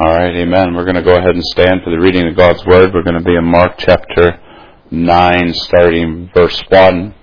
All right, amen. We're going to go ahead and stand for the reading of God's Word. We're going to be in Mark chapter 9, starting verse 1.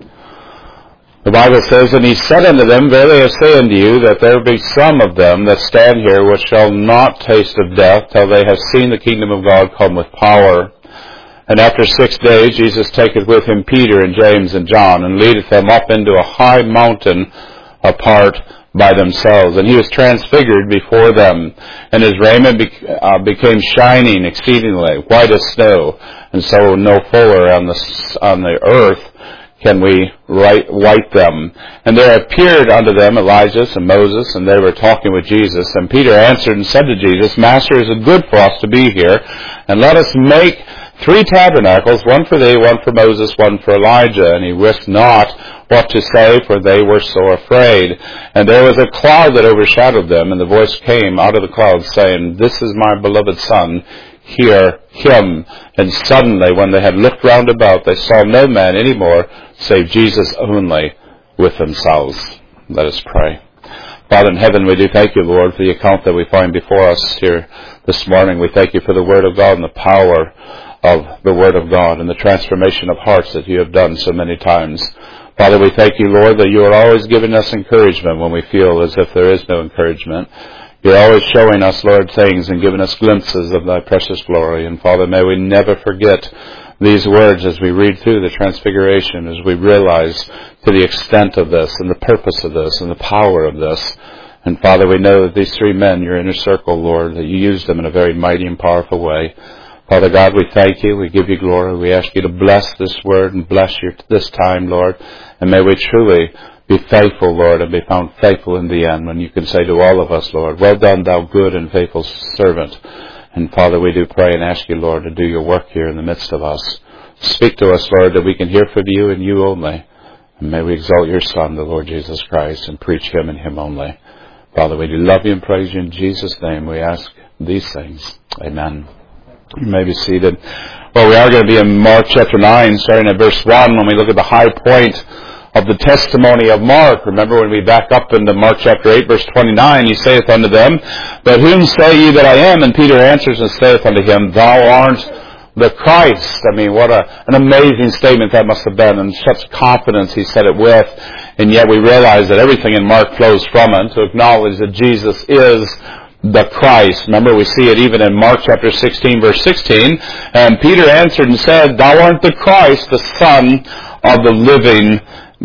The Bible says, "And he said unto them, Verily I say unto you, that there be some of them that stand here which shall not taste of death, till they have seen the kingdom of God come with power. And after 6 days Jesus taketh with him Peter and James and John, and leadeth them up into a high mountain apart by themselves. And he was transfigured before them, and his raiment became shining exceedingly, white as snow, and so no fuller on the earth can we white them. And there appeared unto them Elijah and Moses, and they were talking with Jesus. And Peter answered and said to Jesus, Master, is it good for us to be here? And let us make 3 tabernacles, one for thee, one for Moses, one for Elijah. And he wist not what to say, for they were so afraid. And there was a cloud that overshadowed them, and the voice came out of the cloud, saying, This is my beloved Son, hear him. And suddenly, when they had looked round about, they saw no man any more, save Jesus only with themselves." Let us pray. Father in heaven, we do thank you, Lord, for the account that we find before us here this morning. We thank you for the Word of God and the power of the Word of God and the transformation of hearts that you have done so many times. Father, we thank you, Lord, that you are always giving us encouragement when we feel as if there is no encouragement. You're always showing us, Lord, things and giving us glimpses of thy precious glory. And Father, may we never forget these words as we read through the Transfiguration, as we realize to the extent of this and the purpose of this and the power of this. And Father, we know that these 3 men, your inner circle, Lord, that you used them in a very mighty and powerful way. Father God, we thank you. We give you glory. We ask you to bless this word and bless you this time, Lord. And may we truly be faithful, Lord, and be found faithful in the end, when you can say to all of us, Lord, Well done, thou good and faithful servant. And Father, we do pray and ask you, Lord, to do your work here in the midst of us. Speak to us, Lord, that we can hear from you and you only. And may we exalt your Son, the Lord Jesus Christ, and preach him and him only. Father, we do love you and praise you. In Jesus' name we ask these things. Amen. You may be seated. Well, we are going to be in Mark chapter 9, starting at verse 1, when we look at the high point of the testimony of Mark. Remember, when we back up into Mark chapter 8, verse 29, he saith unto them, But whom say ye that I am? And Peter answers and saith unto him, Thou art the Christ. I mean, what an amazing statement that must have been, and such confidence he said it with. And yet we realize that everything in Mark flows from it, to acknowledge that Jesus is the Christ. Remember, we see it even in Mark chapter 16, verse 16. And Peter answered and said, Thou art the Christ, the Son of the living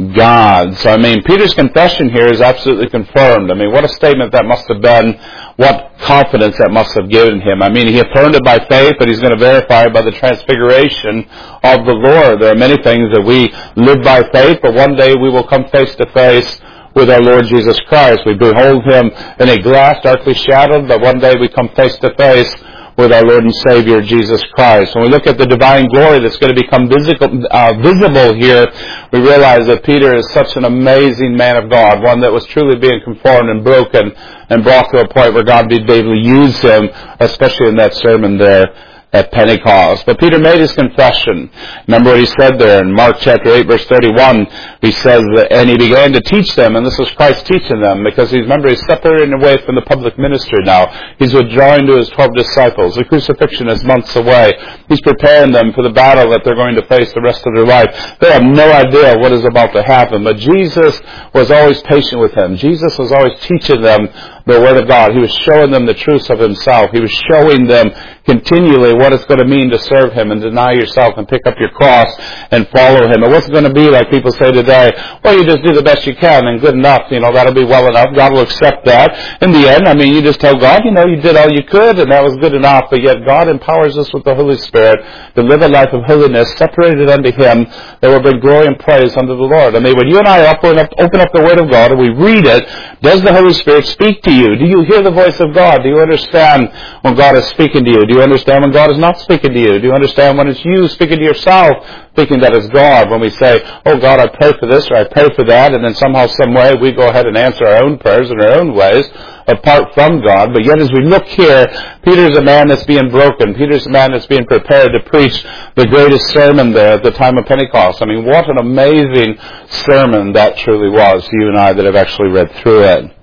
God. So, I mean, Peter's confession here is absolutely confirmed. I mean, what a statement that must have been. What confidence that must have given him. I mean, he affirmed it by faith, but he's going to verify it by the transfiguration of the Lord. There are many things that we live by faith, but one day we will come face to face with our Lord Jesus Christ. We behold him in a glass darkly shadowed, but one day we come face to face with our Lord and Savior, Jesus Christ. When we look at the divine glory that's going to become visible here, we realize that Peter is such an amazing man of God, one that was truly being conformed and broken and brought to a point where God did able to use him, especially in that sermon there at Pentecost. But Peter made his confession. Remember what he said there in Mark chapter 8, verse 31. He says, and he began to teach them, and this was Christ teaching them, because he's separating away from the public ministry now. He's withdrawing to his 12 disciples. The crucifixion is months away. He's preparing them for the battle that they're going to face the rest of their life. They have no idea what is about to happen, but Jesus was always patient with them. Jesus was always teaching them the Word of God. He was showing them the truths of himself. He was showing them continually what it's going to mean to serve him and deny yourself and pick up your cross and follow him. It wasn't going to be like people say today, well, you just do the best you can and good enough, that'll be well enough. God will accept that. In the end, you just tell God, you did all you could and that was good enough. But yet God empowers us with the Holy Spirit to live a life of holiness separated unto him that will bring glory and praise unto the Lord. When you and I open up the Word of God and we read it, does the Holy Spirit speak to you? Do you hear the voice of God? Do you understand when God is speaking to you? Do you understand when God is not speaking to you? Do you understand when it's you speaking to yourself, thinking that it's God? When we say, oh God, I pray for this or I pray for that, and then somehow, some way, we go ahead and answer our own prayers in our own ways, apart from God. But yet as we look here, Peter's a man that's being broken. Peter's a man that's being prepared to preach the greatest sermon there at the time of Pentecost. What an amazing sermon that truly was, you and I that have actually read through it.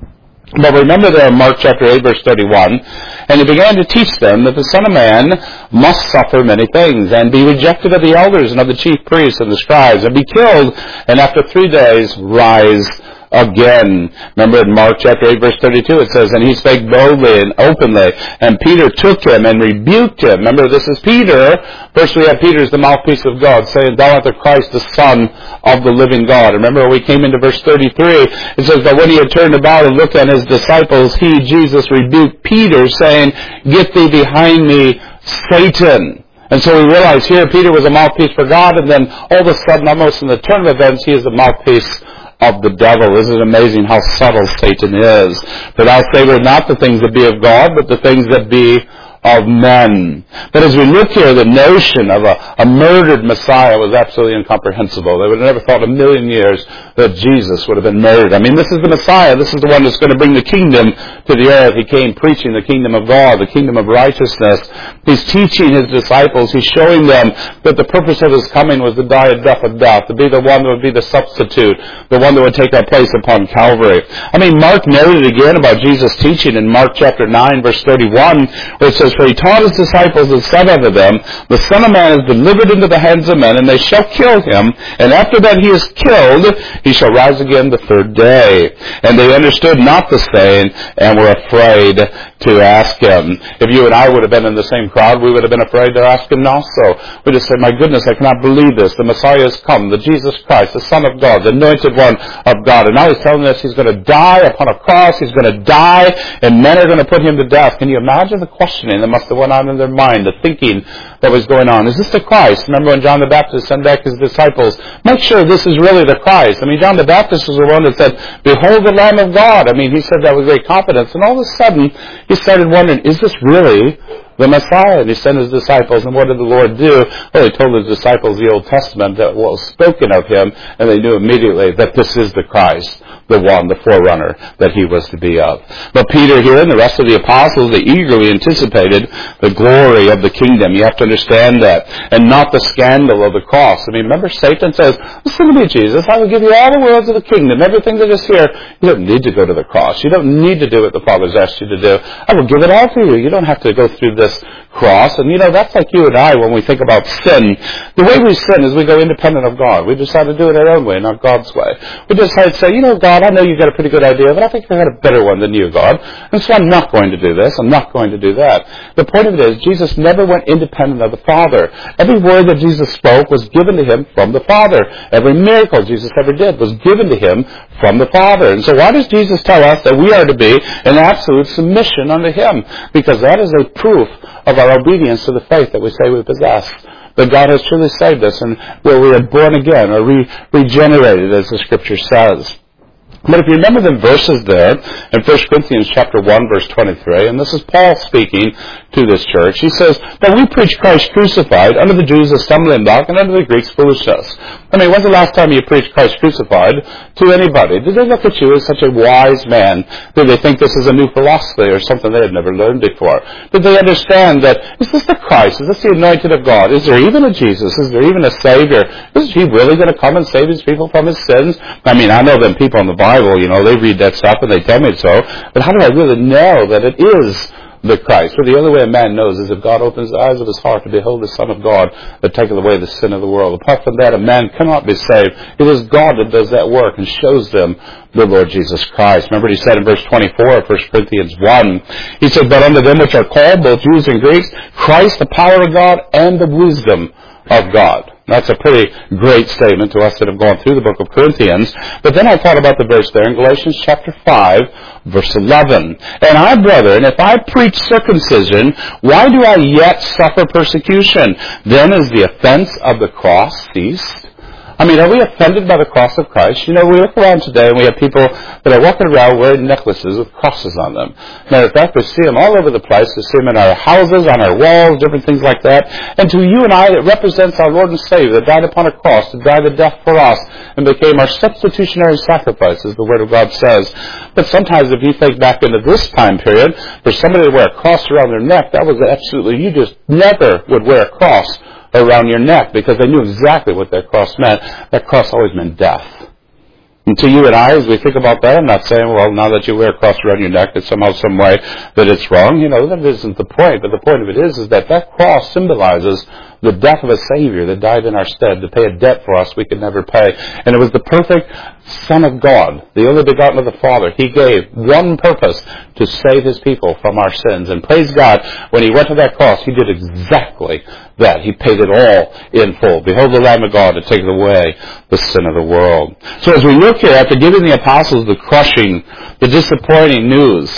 But remember there in Mark chapter 8, verse 31, and he began to teach them that the Son of Man must suffer many things, and be rejected of the elders and of the chief priests and the scribes, and be killed, and after 3 days rise again. Remember in Mark chapter 8, verse 32, it says, and he spake boldly and openly, and Peter took him and rebuked him. Remember, this is Peter. First we have Peter as the mouthpiece of God, saying, thou art the Christ, the Son of the living God. Remember when we came into verse 33, it says, but when he had turned about and looked on his disciples, he, Jesus, rebuked Peter, saying, get thee behind me, Satan. And so we realize here Peter was a mouthpiece for God, and then all of a sudden, almost in the turn of events, he is the mouthpiece of the devil. Isn't it amazing how subtle Satan is? For thou savest not the things that be of God, but the things that be of men. But as we look here, the notion of a murdered Messiah was absolutely incomprehensible. They would have never thought in a million years that Jesus would have been murdered. I mean, this is the Messiah. This is the one that's going to bring the kingdom to the earth. He came preaching the kingdom of God, the kingdom of righteousness. He's teaching his disciples. He's showing them that the purpose of his coming was to die a death of death, to be the one that would be the substitute, the one that would take our place upon Calvary. I mean, Mark noted again about Jesus' teaching in Mark chapter 9, verse 31, where it says, for he taught his disciples and said unto them, the Son of Man is delivered into the hands of men, and they shall kill him, and after that he is killed, he shall rise again the third day. And they understood not the saying, and were afraid to ask him. If you and I would have been in the same crowd, we would have been afraid to ask him also. We just said, my goodness, I cannot believe this. The Messiah has come, the Jesus Christ, the Son of God, the anointed one of God. And now he's telling us he's going to die upon a cross, he's going to die, and men are going to put him to death. Can you imagine the questioning that must have went on in their mind, the thinking that was going on? Is this the Christ? Remember when John the Baptist sent back his disciples, make sure this is really the Christ. I mean, John the Baptist was the one that said, behold the Lamb of God. I mean, he said that with great confidence. And all of a sudden, he started wondering, is this really the Messiah? And he sent his disciples, and what did the Lord do? Well, he told his disciples the Old Testament that was spoken of him, and they knew immediately that this is the Christ, the one, the forerunner that he was to be of. But Peter here and the rest of the apostles, they eagerly anticipated the glory of the kingdom. You have to understand that. And not the scandal of the cross. I mean, remember Satan says, listen to me, Jesus, I will give you all the worlds of the kingdom, everything that is here. You don't need to go to the cross. You don't need to do what the Father's asked you to do. I will give it all to you. You don't have to go through this cross. And that's like you and I when we think about sin. The way we sin is we go independent of God. We decide to do it our own way, not God's way. We decide to say, God, I know you got a pretty good idea, but I think I got a better one than you, God. And so I'm not going to do this. I'm not going to do that. The point of it is, Jesus never went independent of the Father. Every word that Jesus spoke was given to him from the Father. Every miracle Jesus ever did was given to him from the Father. And so why does Jesus tell us that we are to be in absolute submission unto him? Because that is a proof of our obedience to the faith that we say we possess. That God has truly saved us, and where we are born again or regenerated, as the Scripture says. But if you remember the verses there in 1 Corinthians chapter 1, verse 23, and this is Paul speaking to this church, he says, that we preach Christ crucified, unto the Jews a stumbling block, and unto the Greeks foolishness. I mean, when's the last time you preached Christ crucified to anybody? Did they look at you as such a wise man? Did they think this is a new philosophy or something they had never learned before? Did they understand that, is this the Christ? Is this the anointed of God? Is there even a Jesus? Is there even a Savior? Is he really going to come and save his people from his sins? I mean, I know them people in the Bible, they read that stuff and they tell me so, but how do I really know that it is the Christ? For the only way a man knows is if God opens the eyes of his heart to behold the Son of God that taketh away the sin of the world. Apart from that, a man cannot be saved. It is God that does that work and shows them the Lord Jesus Christ. Remember what he said in verse 24 of 1 Corinthians 1. He said, but unto them which are called, both Jews and Greeks, Christ the power of God and the wisdom of God. That's a pretty great statement to us that have gone through the book of Corinthians. But then I thought about the verse there in Galatians chapter 5, verse 11. And I, brethren, if I preach circumcision, why do I yet suffer persecution? Then is the offense of the cross ceased? I mean, are we offended by the cross of Christ? We look around today and we have people that are walking around wearing necklaces with crosses on them. Matter of fact, we see them all over the place. We see them in our houses, on our walls, different things like that. And to you and I, it represents our Lord and Savior that died upon a cross to die the death for us and became our substitutionary sacrifice, as the Word of God says. But sometimes if you think back into this time period, for somebody to wear a cross around their neck, that was absolutely, you just never would wear a cross around your neck because they knew exactly what that cross meant. That cross always meant death. And to you and I, as we think about that, I'm not saying, well, now that you wear a cross around your neck, that somehow, some way, that it's wrong. That isn't the point. But the point of it is that cross symbolizes the death of a Savior that died in our stead to pay a debt for us we could never pay. And it was the perfect Son of God, the only begotten of the Father. He gave one purpose, to save His people from our sins. And praise God, when He went to that cross, He did exactly that. He paid it all in full. Behold the Lamb of God to take away the sin of the world. So as we look here, after giving the apostles the crushing, the disappointing news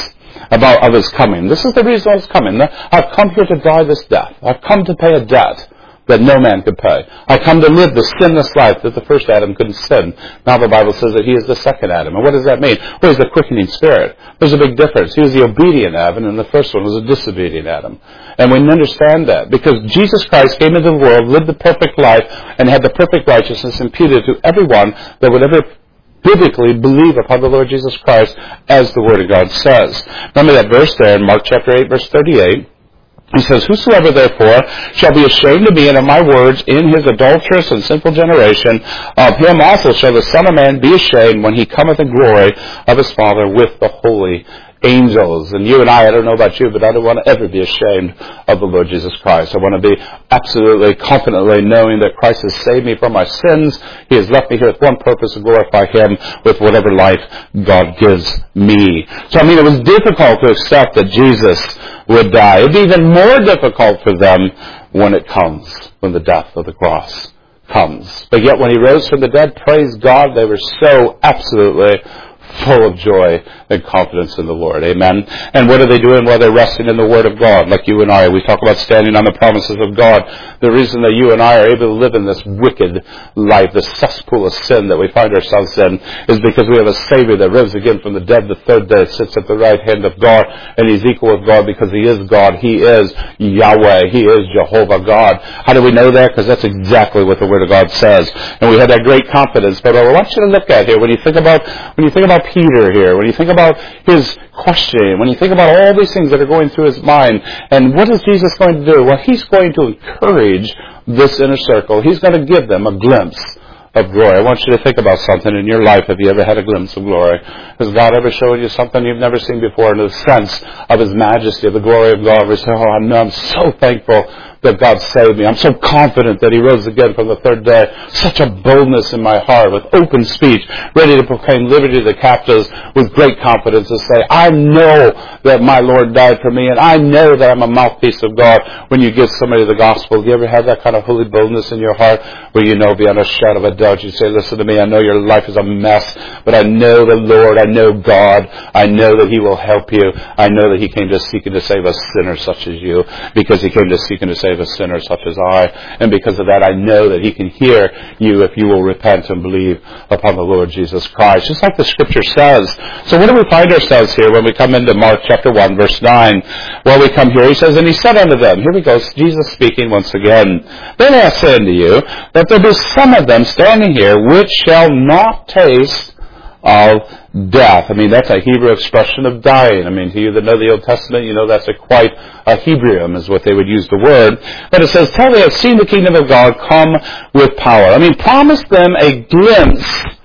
of His coming, this is the reason He's coming. I've come here to die this death. I've come to pay a debt that no man could pay. I come to live the sinless life that the first Adam couldn't sin. Now the Bible says that He is the second Adam. And what does that mean? Well, He's the quickening Spirit. There's a big difference. He was the obedient Adam, and the first one was a disobedient Adam. And we understand that because Jesus Christ came into the world, lived the perfect life, and had the perfect righteousness imputed to everyone that would ever biblically believe upon the Lord Jesus Christ, as the Word of God says. Remember that verse there in Mark chapter 8, verse 38. He says, whosoever therefore shall be ashamed of me and of my words in his adulterous and sinful generation, of him also shall the Son of Man be ashamed when He cometh in glory of His Father with the holy angels. And you and I don't know about you, but I don't want to ever be ashamed of the Lord Jesus Christ. I want to be absolutely confidently knowing that Christ has saved me from my sins. He has left me here with one purpose, to glorify Him with whatever life God gives me. So it was difficult to accept that Jesus would die. It'd be even more difficult for them when it comes, when the death of the cross comes. But yet when He rose from the dead, praise God, they were so absolutely full of joy and confidence in the Lord. Amen. And what are they doing? Well, they're resting in the Word of God, like you and I. We talk about standing on the promises of God. The reason that you and I are able to live in this wicked life, this cesspool of sin that we find ourselves in, is because we have a Savior that rose again from the dead the third day, sits at the right hand of God, and He's equal with God because He is God. He is Yahweh. He is Jehovah God. How do we know that? Because that's exactly what the Word of God says. And we have that great confidence. But I want you to look at here, when you think about Peter here, when you think about his questioning, when you think about all these things that are going through his mind, and what is Jesus going to do? Well, He's going to encourage this inner circle. He's going to give them a glimpse of glory. I want you to think about something in your life. Have you ever had a glimpse of glory? Has God ever shown you something you've never seen before, in the sense of His majesty, of the glory of God? We say, I'm so thankful that God saved me. I'm so confident that He rose again from the third day. Such a boldness in my heart, with open speech, ready to proclaim liberty to the captives, with great confidence to say, I know that my Lord died for me, and I know that I'm a mouthpiece of God. When you give somebody the gospel, do you ever have that kind of holy boldness in your heart, where you know beyond a shadow of a doubt, you say, listen to me, I know your life is a mess, but I know the Lord, I know God, I know that He will help you. I know that He came to seek and to save a sinner such as you, because He came to seek and to save a sinner such as I. And because of that, I know that He can hear you if you will repent and believe upon the Lord Jesus Christ, just like the Scripture says. So where do we find ourselves here when we come into Mark chapter 1, verse 9? Well, we come here, He says, and He said unto them, here we go, Jesus speaking once again, then I say unto you, that there be some of them standing here which shall not taste of death. That's a Hebrew expression of dying. To you that know the Old Testament, you know that's quite a Hebrew is what they would use the word. But it says, till they have seen the kingdom of God come with power. Promise them a glimpse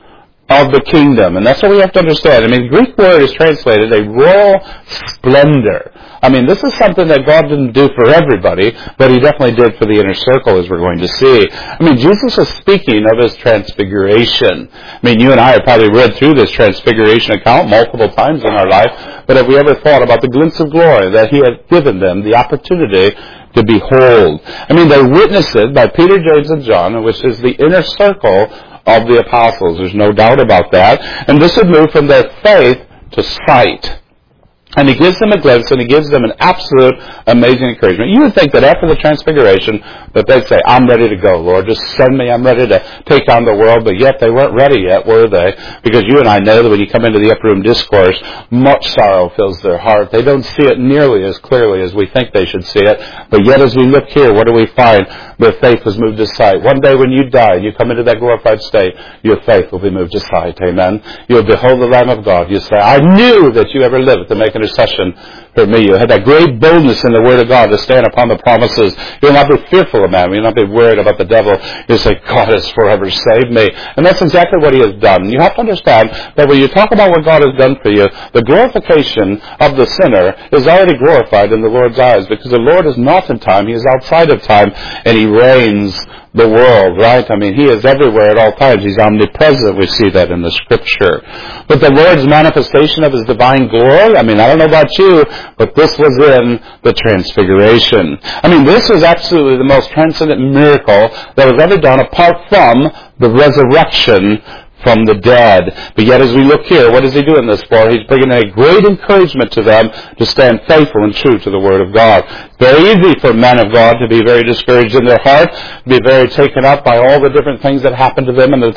of the kingdom. And that's what we have to understand. The Greek word is translated a royal splendor. This is something that God didn't do for everybody, but He definitely did for the inner circle, as we're going to see. Jesus is speaking of His transfiguration. You and I have probably read through this transfiguration account multiple times in our life, but have we ever thought about the glimpse of glory that He had given them the opportunity to behold? They're witnessed by Peter, James, and John, which is the inner circle of the apostles. There's no doubt about that. And this would move from their faith to sight. And He gives them a glimpse, and He gives them an absolute amazing encouragement. You would think that after the transfiguration, that they'd say, I'm ready to go, Lord. Just send me. I'm ready to take on the world. But yet they weren't ready yet, were they? Because you and I know that when you come into the upper room discourse, much sorrow fills their heart. They don't see it nearly as clearly as we think they should see it. But yet as we look here, what do we find? Their faith was moved to sight. One day when you die and you come into that glorified state, your faith will be moved to sight. Amen. You'll behold the Lamb of God. You say, I knew that you ever lived to make intercession for me. You had that great boldness in the Word of God to stand upon the promises. You'll not be fearful of man. You'll not be worried about the devil. You'll say, God has forever saved me. And that's exactly what He has done. You have to understand that when you talk about what God has done for you, the glorification of the sinner is already glorified in the Lord's eyes, because the Lord is not in time. He is outside of time, and He reigns the world, right? I mean, He is everywhere at all times. He's omnipresent. We see that in the Scripture. But the Lord's manifestation of His divine glory, I mean, I don't know about you, but this was in the Transfiguration. I mean, this was absolutely the most transcendent miracle that was ever done apart from the resurrection from the dead. But yet as we look here, what is He doing this for? He's bringing a great encouragement to them to stand faithful and true to the Word of God. Very easy for men of God to be very discouraged in their heart, be very taken up by all the different things that happen to them in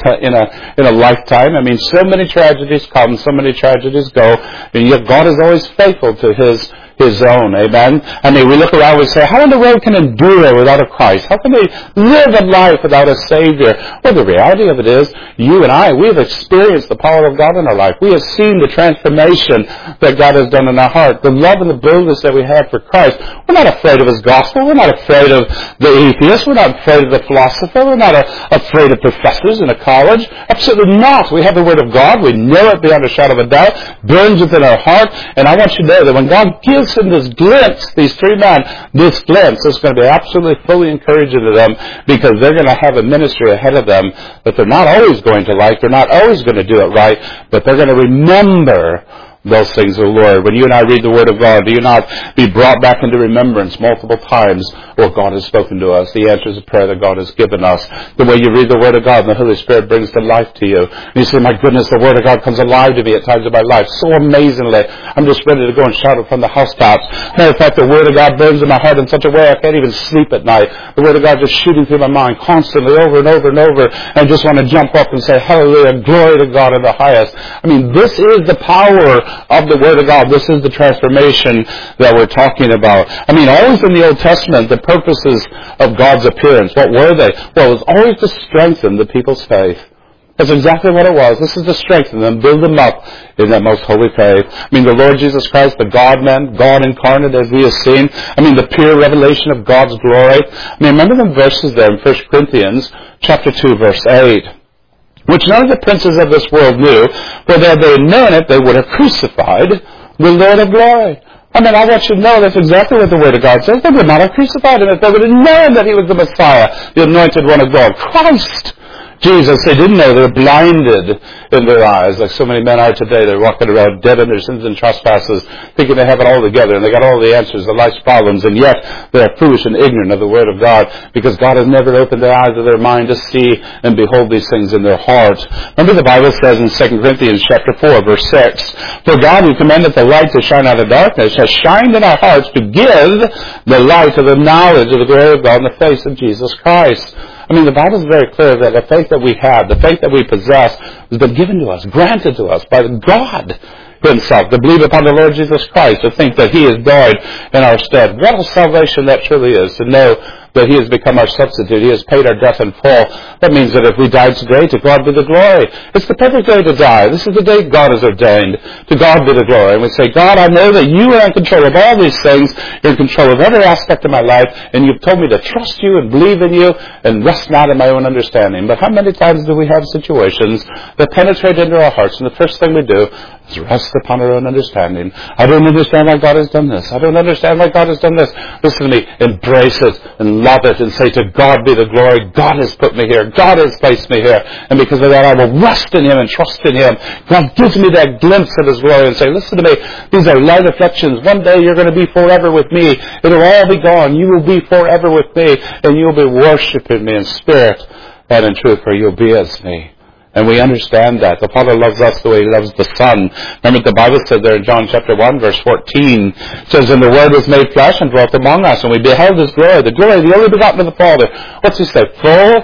a lifetime. I mean, so many tragedies come, so many tragedies go, and yet God is always faithful to His own, amen? I mean, we look around and we say, how in the world can endure without a Christ? How can they live a life without a Savior? Well, the reality of it is, you and I, we have experienced the power of God in our life. We have seen the transformation that God has done in our heart, the love and the boldness that we have for Christ. We're not afraid of His gospel. We're not afraid of the atheist. We're not afraid of the philosopher. We're not afraid of professors in a college. Absolutely not. We have the Word of God. We know it beyond a shadow of a doubt. Burns within our heart. And I want you to know that when God gives in this glimpse, these three men, this glimpse is going to be absolutely fully encouraging to them, because they're going to have a ministry ahead of them that they're not always going to like, they're not always going to do it right, but they're going to remember those things of the Lord. When you and I read the Word of God, do you not be brought back into remembrance multiple times what God has spoken to us, the answers of prayer that God has given us? The way you read the Word of God, and the Holy Spirit brings to life to you. And you say, my goodness, the Word of God comes alive to me at times of my life so amazingly. I'm just ready to go and shout it from the housetops. Matter of fact, the Word of God burns in my heart in such a way I can't even sleep at night. The Word of God just shooting through my mind constantly over and over and over. And I just want to jump up and say, hallelujah, glory to God in the highest. I mean, this is the power of the Word of God. This is the transformation that we're talking about. I mean, always in the Old Testament, the purposes of God's appearance, what were they? Well, it was always to strengthen the people's faith. That's exactly what it was. This is to strengthen them, build them up in that most holy faith. I mean, the Lord Jesus Christ, the God-man, God incarnate as we have seen. I mean, the pure revelation of God's glory. I mean, remember the verses there in 1 Corinthians chapter 2, verse 8. Which none of the princes of this world knew, for had they known it, they would have crucified the Lord of glory. I mean, I want you to know that's exactly what the Word of God says. They would not have crucified Him if they would have known that He was the Messiah, the anointed one of God, Christ. Jesus, they didn't know. They were blinded in their eyes, like so many men are today. They're walking around dead in their sins and trespasses, thinking they have it all together, and they got all the answers to life's problems, and yet they are foolish and ignorant of the Word of God, because God has never opened the eyes of their mind to see and behold these things in their heart. Remember the Bible says in 2 Corinthians chapter 4, verse 6, for God who commandeth the light to shine out of darkness has shined in our hearts to give the light of the knowledge of the glory of God in the face of Jesus Christ. I mean, the Bible is very clear that the faith that we have, the faith that we possess, has been given to us, granted to us by God Himself, to believe upon the Lord Jesus Christ, to think that He has died in our stead. What a salvation that truly is, to know that He has become our substitute. He has paid our debt in full. That means that if we died today, to God be the glory. It's the perfect day to die. This is the day God has ordained. To God be the glory. And we say, God, I know that You are in control of all these things. You're in control of every aspect of my life, and You've told me to trust You and believe in You and rest not in my own understanding. But how many times do we have situations that penetrate into our hearts, and the first thing we do is rest upon our own understanding. I don't understand why God has done this. I don't understand why God has done this. Listen to me. Embrace it and love it and say, to God be the glory. God has put me here. God has placed me here. And because of that, I will rest in Him and trust in Him. God gives me that glimpse of His glory and say, listen to me. These are light afflictions. One day you're going to be forever with me. It'll all be gone. You will be forever with me. And you'll be worshiping me in spirit and in truth, for you'll be as me. And we understand that. The Father loves us the way He loves the Son. Remember what the Bible said there in John chapter 1, verse 14. It says, and the Word was made flesh and dwelt among us, and we beheld His glory, the glory of the only begotten of the Father. What's He say? Full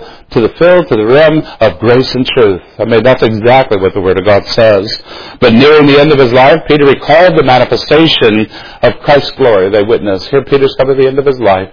to the rim of grace and truth. I mean, that's exactly what the Word of God says. But nearing the end of his life, Peter recalled the manifestation of Christ's glory they witnessed. Here Peter's come to the end of his life.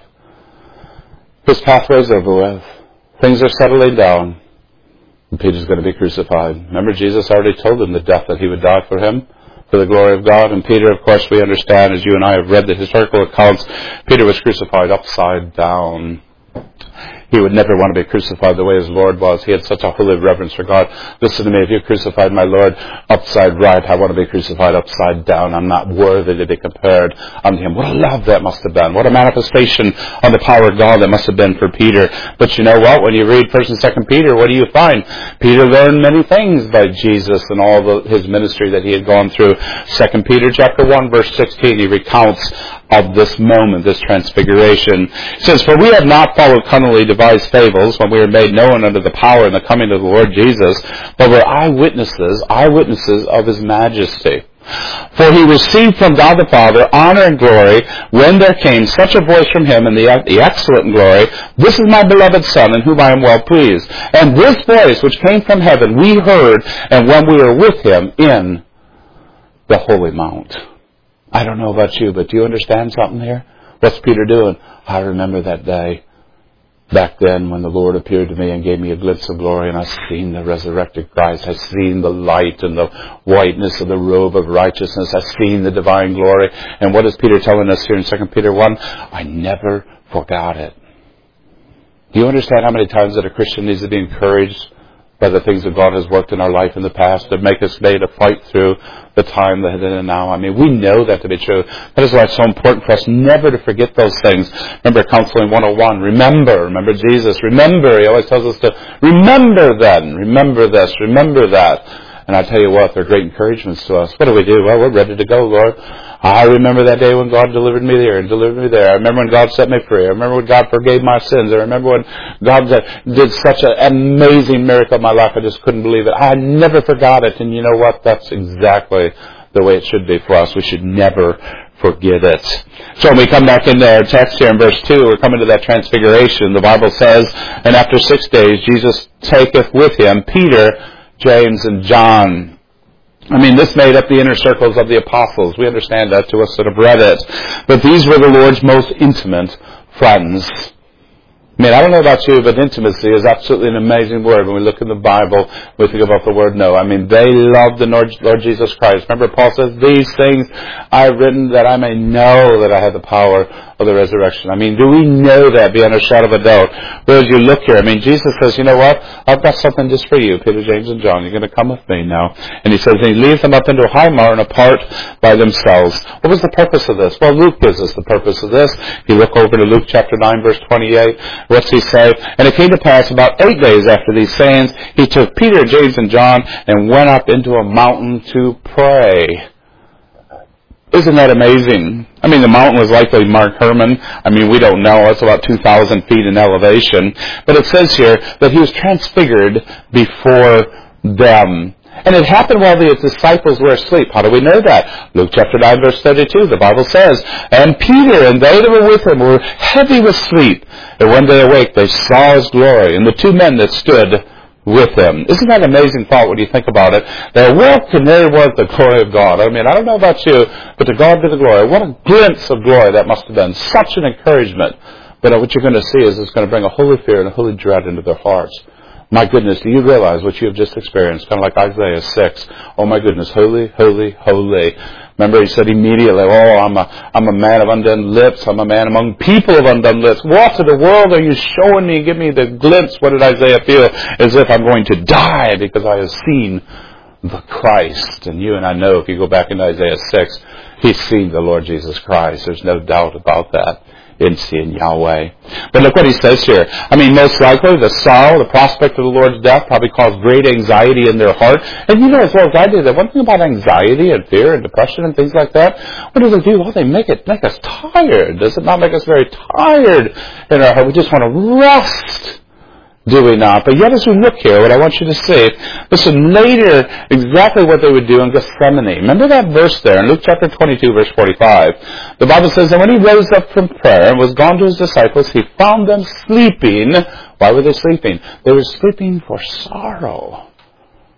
His pathway is over with. Things are settling down. And Peter's going to be crucified. Remember, Jesus already told him the death that he would die for him. for the glory of God. And Peter, of course, we understand, as you and I have read the historical accounts, Peter was crucified upside down. He would never want to be crucified the way his Lord was. He had such a holy reverence for God. Listen to me, if you crucified my Lord upside right, I want to be crucified upside down. I'm not worthy to be compared unto him. What a love that must have been. What a manifestation of the power of God that must have been for Peter. But you know what? When you read 1st and 2nd Peter, what do you find? Peter learned many things by Jesus and all his ministry that he had gone through. 2 Peter chapter 1, verse 16, he recounts of this moment, this transfiguration. It says, "For we have not followed cunningly devised fables when we were made known unto the power and the coming of the Lord Jesus, but were eyewitnesses of his majesty. For he received from God the Father honor and glory when there came such a voice from him in the excellent glory, This is my beloved Son, in whom I am well pleased. And this voice which came from heaven we heard, and when we were with him in the holy mount." I don't know about you, but do you understand something here? What's Peter doing? I remember that day back then when the Lord appeared to me and gave me a glimpse of glory, and I seen the resurrected Christ. I seen the light and the whiteness of the robe of righteousness. I seen the divine glory. And what is Peter telling us here in 2 Peter 1? I never forgot it. Do you understand how many times that a Christian needs to be encouraged by the things that God has worked in our life in the past that make us made to fight through the time that is now? I mean, we know that to be true. That is why it's so important for us never to forget those things. Remember Counseling 101. Remember Jesus. Remember. He always tells us to remember then. Remember this. Remember that. And I tell you what, they're great encouragements to us. What do we do? Well, we're ready to go, Lord. I remember that day when God delivered me there and delivered me there. I remember when God set me free. I remember when God forgave my sins. I remember when God did such an amazing miracle in my life. I just couldn't believe it. I never forgot it. And you know what? That's exactly the way it should be for us. We should never forget it. So when we come back into our text here in verse 2, we're coming to that transfiguration. The Bible says, "And after 6 days, Jesus taketh with him Peter, James, and John." I mean, this made up the inner circles of the apostles. We understand that to us that have read it. But these were the Lord's most intimate friends. I mean, I don't know about you, but intimacy is absolutely an amazing word. When we look in the Bible, we think about the word know. I mean, they loved the Lord Jesus Christ. Remember, Paul says, "These things I have written that I may know that I have the power of the resurrection." I mean, do we know that beyond a shadow of a doubt? Well, as you look here, I mean, Jesus says, "You know what? I've got something just for you, Peter, James, and John. You're going to come with me now." And he says, and he leads them up into a high mountain apart by themselves. What was the purpose of this? Well, Luke gives us the purpose of this. If you look over to Luke chapter 9, verse 28, what's he say? "And it came to pass about 8 days after these sayings, he took Peter, James, and John and went up into a mountain to pray." Isn't that amazing? I mean, the mountain was likely Mount Hermon. I mean, we don't know. It's about 2,000 feet in elevation. But it says here that he was transfigured before them. And it happened while the disciples were asleep. How do we know that? Luke chapter 9, verse 32, the Bible says, "And Peter and they that were with him were heavy with sleep. And when they awake, they saw his glory, and the two men that stood with him." Isn't that an amazing thought when you think about it? They awoke and there was the glory of God. I mean, I don't know about you, but to God be the glory. What a glimpse of glory that must have been. Such an encouragement. But what you're going to see is it's going to bring a holy fear and a holy dread into their hearts. My goodness, do you realize what you have just experienced? Kind of like Isaiah 6. Oh my goodness, holy, holy, holy. Remember, he said immediately, "Oh, I'm a man of undone lips. I'm a man among people of undone lips. What in the world are you showing me? Give me the glimpse." What did Isaiah feel? As if I'm going to die because I have seen the Christ. And you and I know, if you go back into Isaiah 6, he's seen the Lord Jesus Christ. There's no doubt about that. In seeing Yahweh. But look what he says here. I mean, most likely the sorrow, the prospect of the Lord's death probably caused great anxiety in their heart. And you know as well as I do that one thing about anxiety and fear and depression and things like that, what do they do? Well, they make us tired. Does it not make us very tired in our heart? We just want to rest. Do we not? But yet as we look here, what I want you to see, listen, later, exactly what they would do in Gethsemane. Remember that verse there in Luke chapter 22, verse 45. The Bible says, "And when he rose up from prayer and was gone to his disciples, he found them sleeping." Why were they sleeping? They were sleeping for sorrow.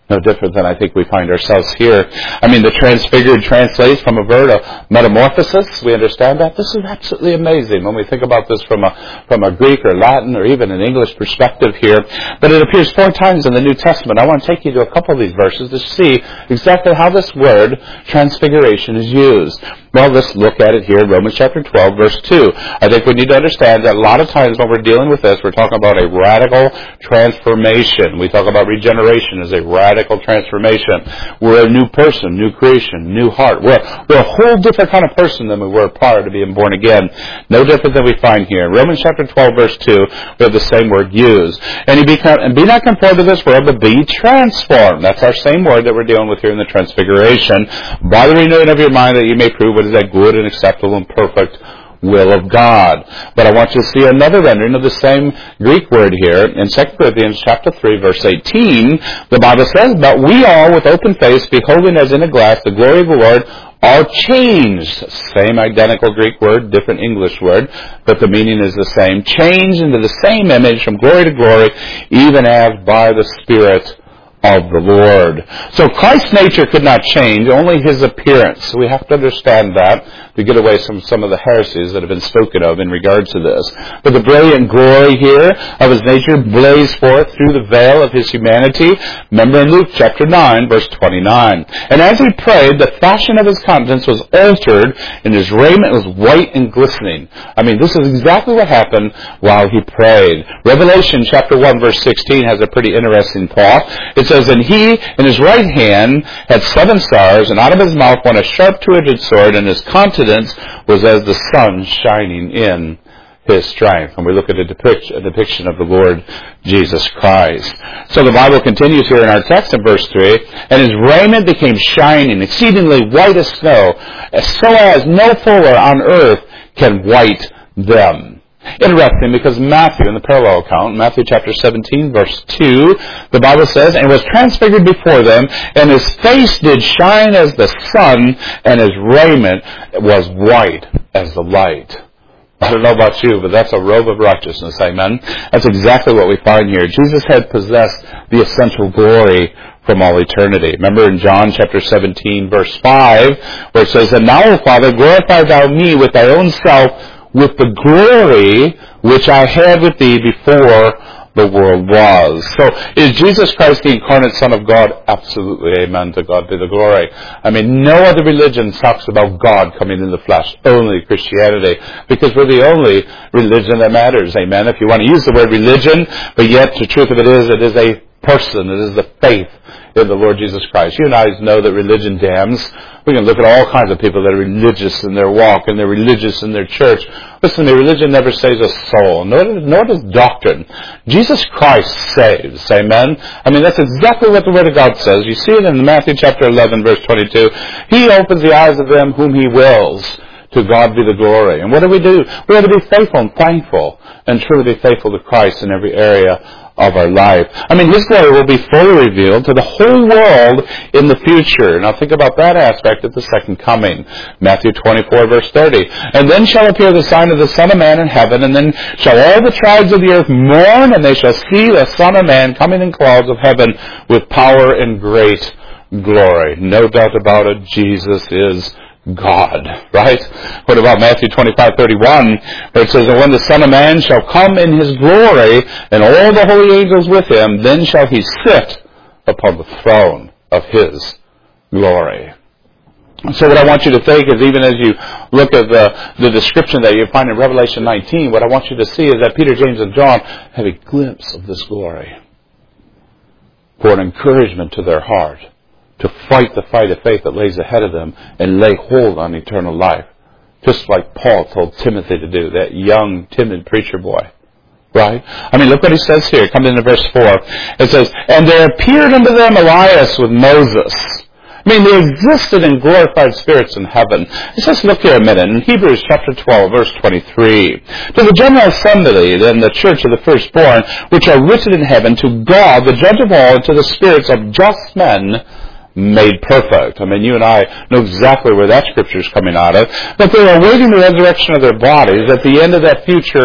No different than I think we find ourselves here. I mean, the transfigured translates from a word of metamorphosis. We understand that. This is absolutely amazing when we think about this from a Greek or Latin or even an English perspective here. But it appears 4 times in the New Testament. I want to take you to a couple of these verses to see exactly how this word transfiguration is used. Well, let's look at it here, Romans chapter 12, verse 2. I think we need to understand that a lot of times when we're dealing with this, we're talking about a radical transformation. We talk about regeneration as a radical transformation. We're a new person, new creation, new heart. We're a whole different kind of person than we were prior to being born again. No different than we find here. In Romans chapter 12, verse 2, we have the same word used. And be not conformed to this world, but be transformed. That's our same word that we're dealing with here in the transfiguration. By the renewing of your mind, that you may prove what is that good and acceptable and perfect will of God. But I want you to see another rendering of the same Greek word here. In 2 Corinthians chapter 3, verse 18, the Bible says, "But we all, with open face, beholding as in a glass the glory of the Lord, are changed." Same identical Greek word, different English word, but the meaning is the same. Changed into the same image from glory to glory, even as by the Spirit of the Lord. So Christ's nature could not change, only His appearance. We have to understand that to get away from some of the heresies that have been spoken of in regards to this. But the brilliant glory here of His nature blazed forth through the veil of His humanity. Remember in Luke chapter 9, verse 29. "And as He prayed, the fashion of His countenance was altered, and His raiment was white and glistening." I mean, this is exactly what happened while He prayed. Revelation chapter 1, verse 16 has a pretty interesting thought. It says, "And He in His right hand had 7 stars, and out of His mouth went a sharp two-edged sword, and His countenance was as the sun shining in His strength." And we look at a depiction of the Lord Jesus Christ. So the Bible continues here in our text in verse 3, "And His raiment became shining, exceedingly white as snow, so as no fuller on earth can white them." Interesting, because Matthew, in the parallel account, Matthew chapter 17, verse 2, the Bible says, "And was transfigured before them, and His face did shine as the sun, and His raiment was white as the light." I don't know about you, but that's a robe of righteousness, amen? That's exactly what we find here. Jesus had possessed the essential glory from all eternity. Remember in John chapter 17, verse 5, where it says, "And now, O Father, glorify Thou me with Thy own self, with the glory which I had with Thee before the world was." So is Jesus Christ the incarnate Son of God? Absolutely. Amen. To God be the glory. I mean, no other religion talks about God coming in the flesh. Only Christianity. Because we're the only religion that matters. Amen. If you want to use the word religion, but yet the truth of it is a person. It is the faith in the Lord Jesus Christ. You and I know that religion damns. We can look at all kinds of people that are religious in their walk and they're religious in their church. Listen to me, religion never saves a soul, nor does doctrine. Jesus Christ saves, amen? I mean, that's exactly what the Word of God says. You see it in Matthew chapter 11, verse 22. "He opens the eyes of them whom He wills. To God be the glory." And what do? We have to be faithful and thankful and truly be faithful to Christ in every area of our life. I mean, His glory will be fully revealed to the whole world in the future. Now think about that aspect at the second coming. Matthew 24, verse 30. "And then shall appear the sign of the Son of Man in heaven, and then shall all the tribes of the earth mourn, and they shall see the Son of Man coming in clouds of heaven with power and great glory." No doubt about it, Jesus is God, right? What about Matthew 25:31, where it says, "And when the Son of Man shall come in His glory, and all the holy angels with Him, then shall He sit upon the throne of His glory." So what I want you to think is, even as you look at the description that you find in Revelation 19, what I want you to see is that Peter, James, and John have a glimpse of this glory for an encouragement to their heart, to fight the fight of faith that lays ahead of them and lay hold on eternal life. Just like Paul told Timothy to do, that young, timid preacher boy. Right? I mean, look what he says here. Come into verse 4. It says, "And there appeared unto them Elias with Moses." I mean, they existed in glorified spirits in heaven. Let's just look here a minute. In Hebrews chapter 12, verse 23. "To the general assembly, then the church of the firstborn, which are written in heaven, to God, the judge of all, and to the spirits of just men, made perfect." I mean, you and I know exactly where that scripture is coming out of. But they are awaiting the resurrection of their bodies at the end of that future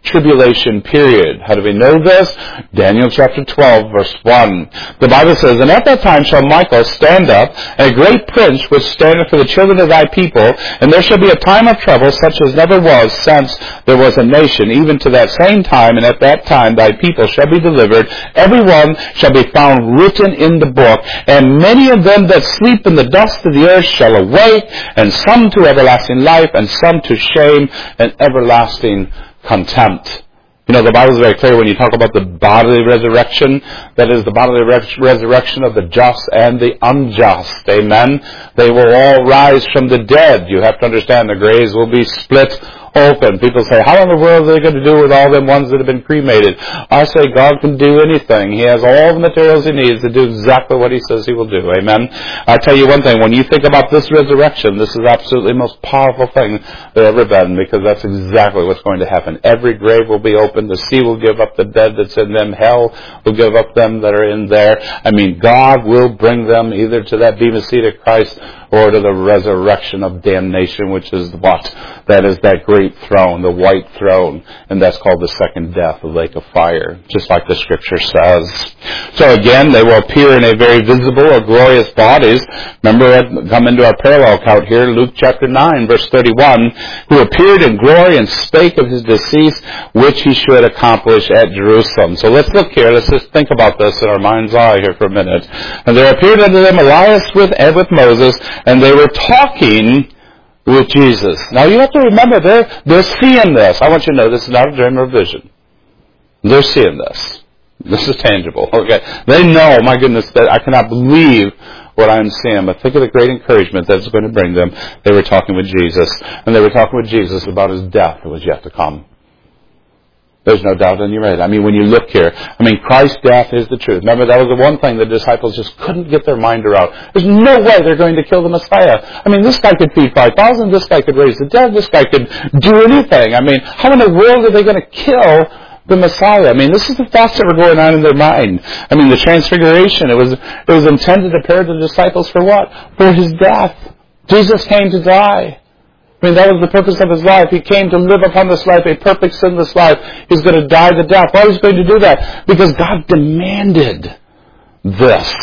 tribulation period. How do we know this? Daniel chapter 12, verse 1. The Bible says, "And at that time shall Michael stand up, and a great prince which standeth for the children of thy people, and there shall be a time of trouble such as never was since there was a nation, even to that same time, and at that time thy people shall be delivered. Every one shall be found written in the book, and many of them that sleep in the dust of the earth shall awake, and some to everlasting life, and some to shame and everlasting contempt." You know, the Bible is very clear when you talk about the bodily resurrection. That is the bodily resurrection of the just and the unjust. Amen? They will all rise from the dead. You have to understand the graves will be split open. People say, how in the world are they going to do with all them ones that have been cremated? I say God can do anything. He has all the materials he needs to do exactly what he says he will do. Amen? I tell you one thing, when you think about this resurrection, this is absolutely the most powerful thing that ever been, because that's exactly what's going to happen. Every grave will be open. The sea will give up the dead that's in them. Hell will give up them that are in there. I mean, God will bring them either to that bema seat of Christ or to the resurrection of damnation, which is what? That is that great throne, the white throne, and that's called the second death, the lake of fire, just like the Scripture says. So again, they will appear in a very visible or glorious bodies. Remember, come into our parallel account here, Luke chapter 9, verse 31, "Who appeared in glory and spake of his decease, which he should accomplish at Jerusalem." So let's look here. Let's just think about this in our mind's eye here for a minute. "And there appeared unto them Elias with Moses, and they were talking with Jesus." Now you have to remember, they're seeing this. I want you to know this is not a dream or a vision. They're seeing this. This is tangible. Okay, they know, my goodness, that I cannot believe what I'm seeing. But think of the great encouragement that it's going to bring them. They were talking with Jesus, and they were talking with Jesus about his death that was yet to come. There's no doubt in your mind. I mean, when you look here, I mean, Christ's death is the truth. Remember, that was the one thing the disciples just couldn't get their mind around. There's no way they're going to kill the Messiah. I mean, this guy could feed 5,000. This guy could raise the dead. This guy could do anything. I mean, how in the world are they going to kill the Messiah? I mean, this is the thoughts that were going on in their mind. I mean, the transfiguration, it was intended to prepare the disciples for what? For his death. Jesus came to die. I mean, that was the purpose of his life. He came to live upon this life, a perfect sinless life. He's going to die the death. Why was he going to do that? Because God demanded this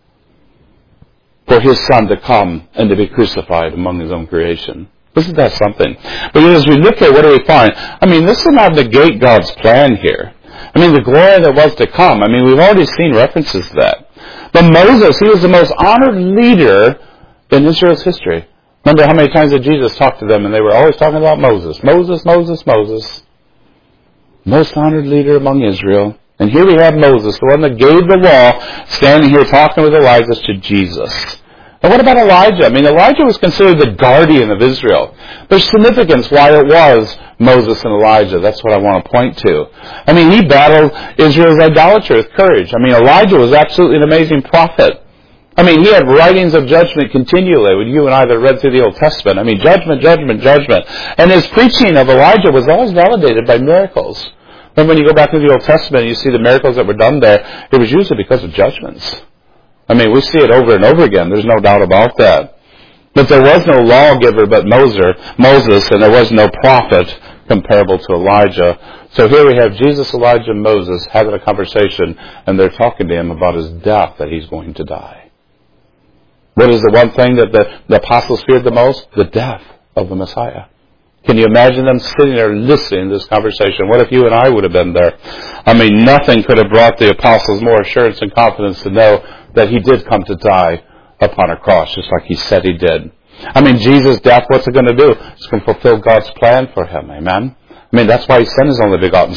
for his Son to come and to be crucified among his own creation. Isn't that something? But as we look at what do we find? I mean, this does not negate God's plan here. I mean, the glory that was to come. I mean, we've already seen references to that. But Moses, he was the most honored leader in Israel's history. Remember how many times that Jesus talked to them, and they were always talking about Moses. Moses, Moses, Moses. Most honored leader among Israel. And here we have Moses, the one that gave the law, standing here talking with Elijah to Jesus. And what about Elijah? I mean, Elijah was considered the guardian of Israel. There's significance why it was Moses and Elijah. That's what I want to point to. I mean, he battled Israel's idolatry with courage. I mean, Elijah was absolutely an amazing prophet. I mean, he had writings of judgment continually when you and I that read through the Old Testament. I mean, judgment, judgment, judgment. And his preaching of Elijah was always validated by miracles. And when you go back to the Old Testament and you see the miracles that were done there, it was usually because of judgments. I mean, we see it over and over again. There's no doubt about that. But there was no lawgiver but Moses, and there was no prophet comparable to Elijah. So here we have Jesus, Elijah, and Moses having a conversation, and they're talking to him about his death, that he's going to die. What is the one thing that the apostles feared the most? The death of the Messiah. Can you imagine them sitting there listening to this conversation? What if you and I would have been there? I mean, nothing could have brought the apostles more assurance and confidence to know that he did come to die upon a cross, just like he said he did. I mean, Jesus' death, what's it going to do? It's going to fulfill God's plan for him. Amen? I mean, that's why he sent his only begotten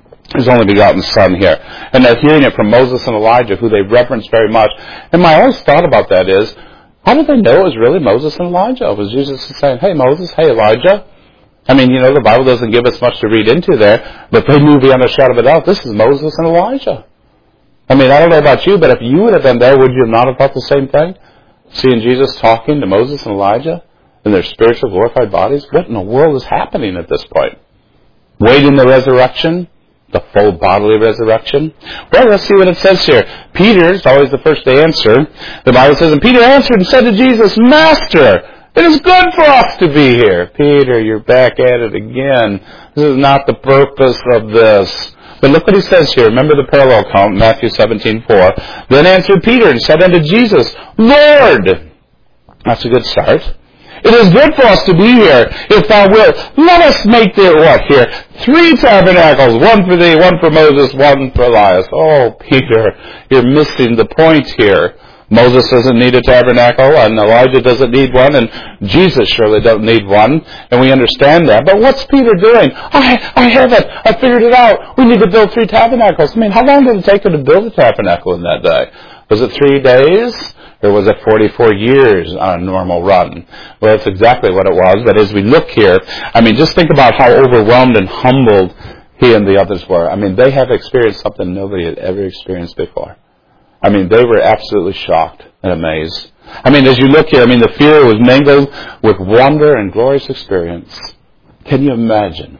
Son here. And they're hearing it from Moses and Elijah, who they reverence very much. And my always thought about that is, how did they know it was really Moses and Elijah? Was Jesus saying, hey Moses, hey Elijah? I mean, you know, the Bible doesn't give us much to read into there, but they knew beyond a shadow of a doubt, this is Moses and Elijah. I mean, I don't know about you, but if you would have been there, would you not have thought the same thing? Seeing Jesus talking to Moses and Elijah in their spiritual glorified bodies? What in the world is happening at this point? Waiting the resurrection? The full bodily resurrection? Well, let's see what it says here. Peter's always the first to answer. The Bible says, and Peter answered and said to Jesus, Master, It is good for us to be here. Peter, you're back at it again. This is not the purpose of this. But look what he says here. Remember the parallel account, Matthew 17:4. Then answered Peter and said unto Jesus, Lord! That's a good start. It is good for us to be here, if thou wilt. Let us make there, what here? 3 tabernacles, one for thee, one for Moses, one for Elias. Oh, Peter, you're missing the point here. Moses doesn't need a tabernacle, and Elijah doesn't need one, and Jesus surely don't need one, and we understand that. But what's Peter doing? I have it. I figured it out. We need to build 3 tabernacles. I mean, how long did it take him to build a tabernacle in that day? Was it 3 days? Or was it 44 years on a normal run? Well, that's exactly what it was. But as we look here, I mean, just think about how overwhelmed and humbled he and the others were. I mean, they have experienced something nobody had ever experienced before. I mean, they were absolutely shocked and amazed. I mean, as you look here, I mean, the fear was mingled with wonder and glorious experience. Can you imagine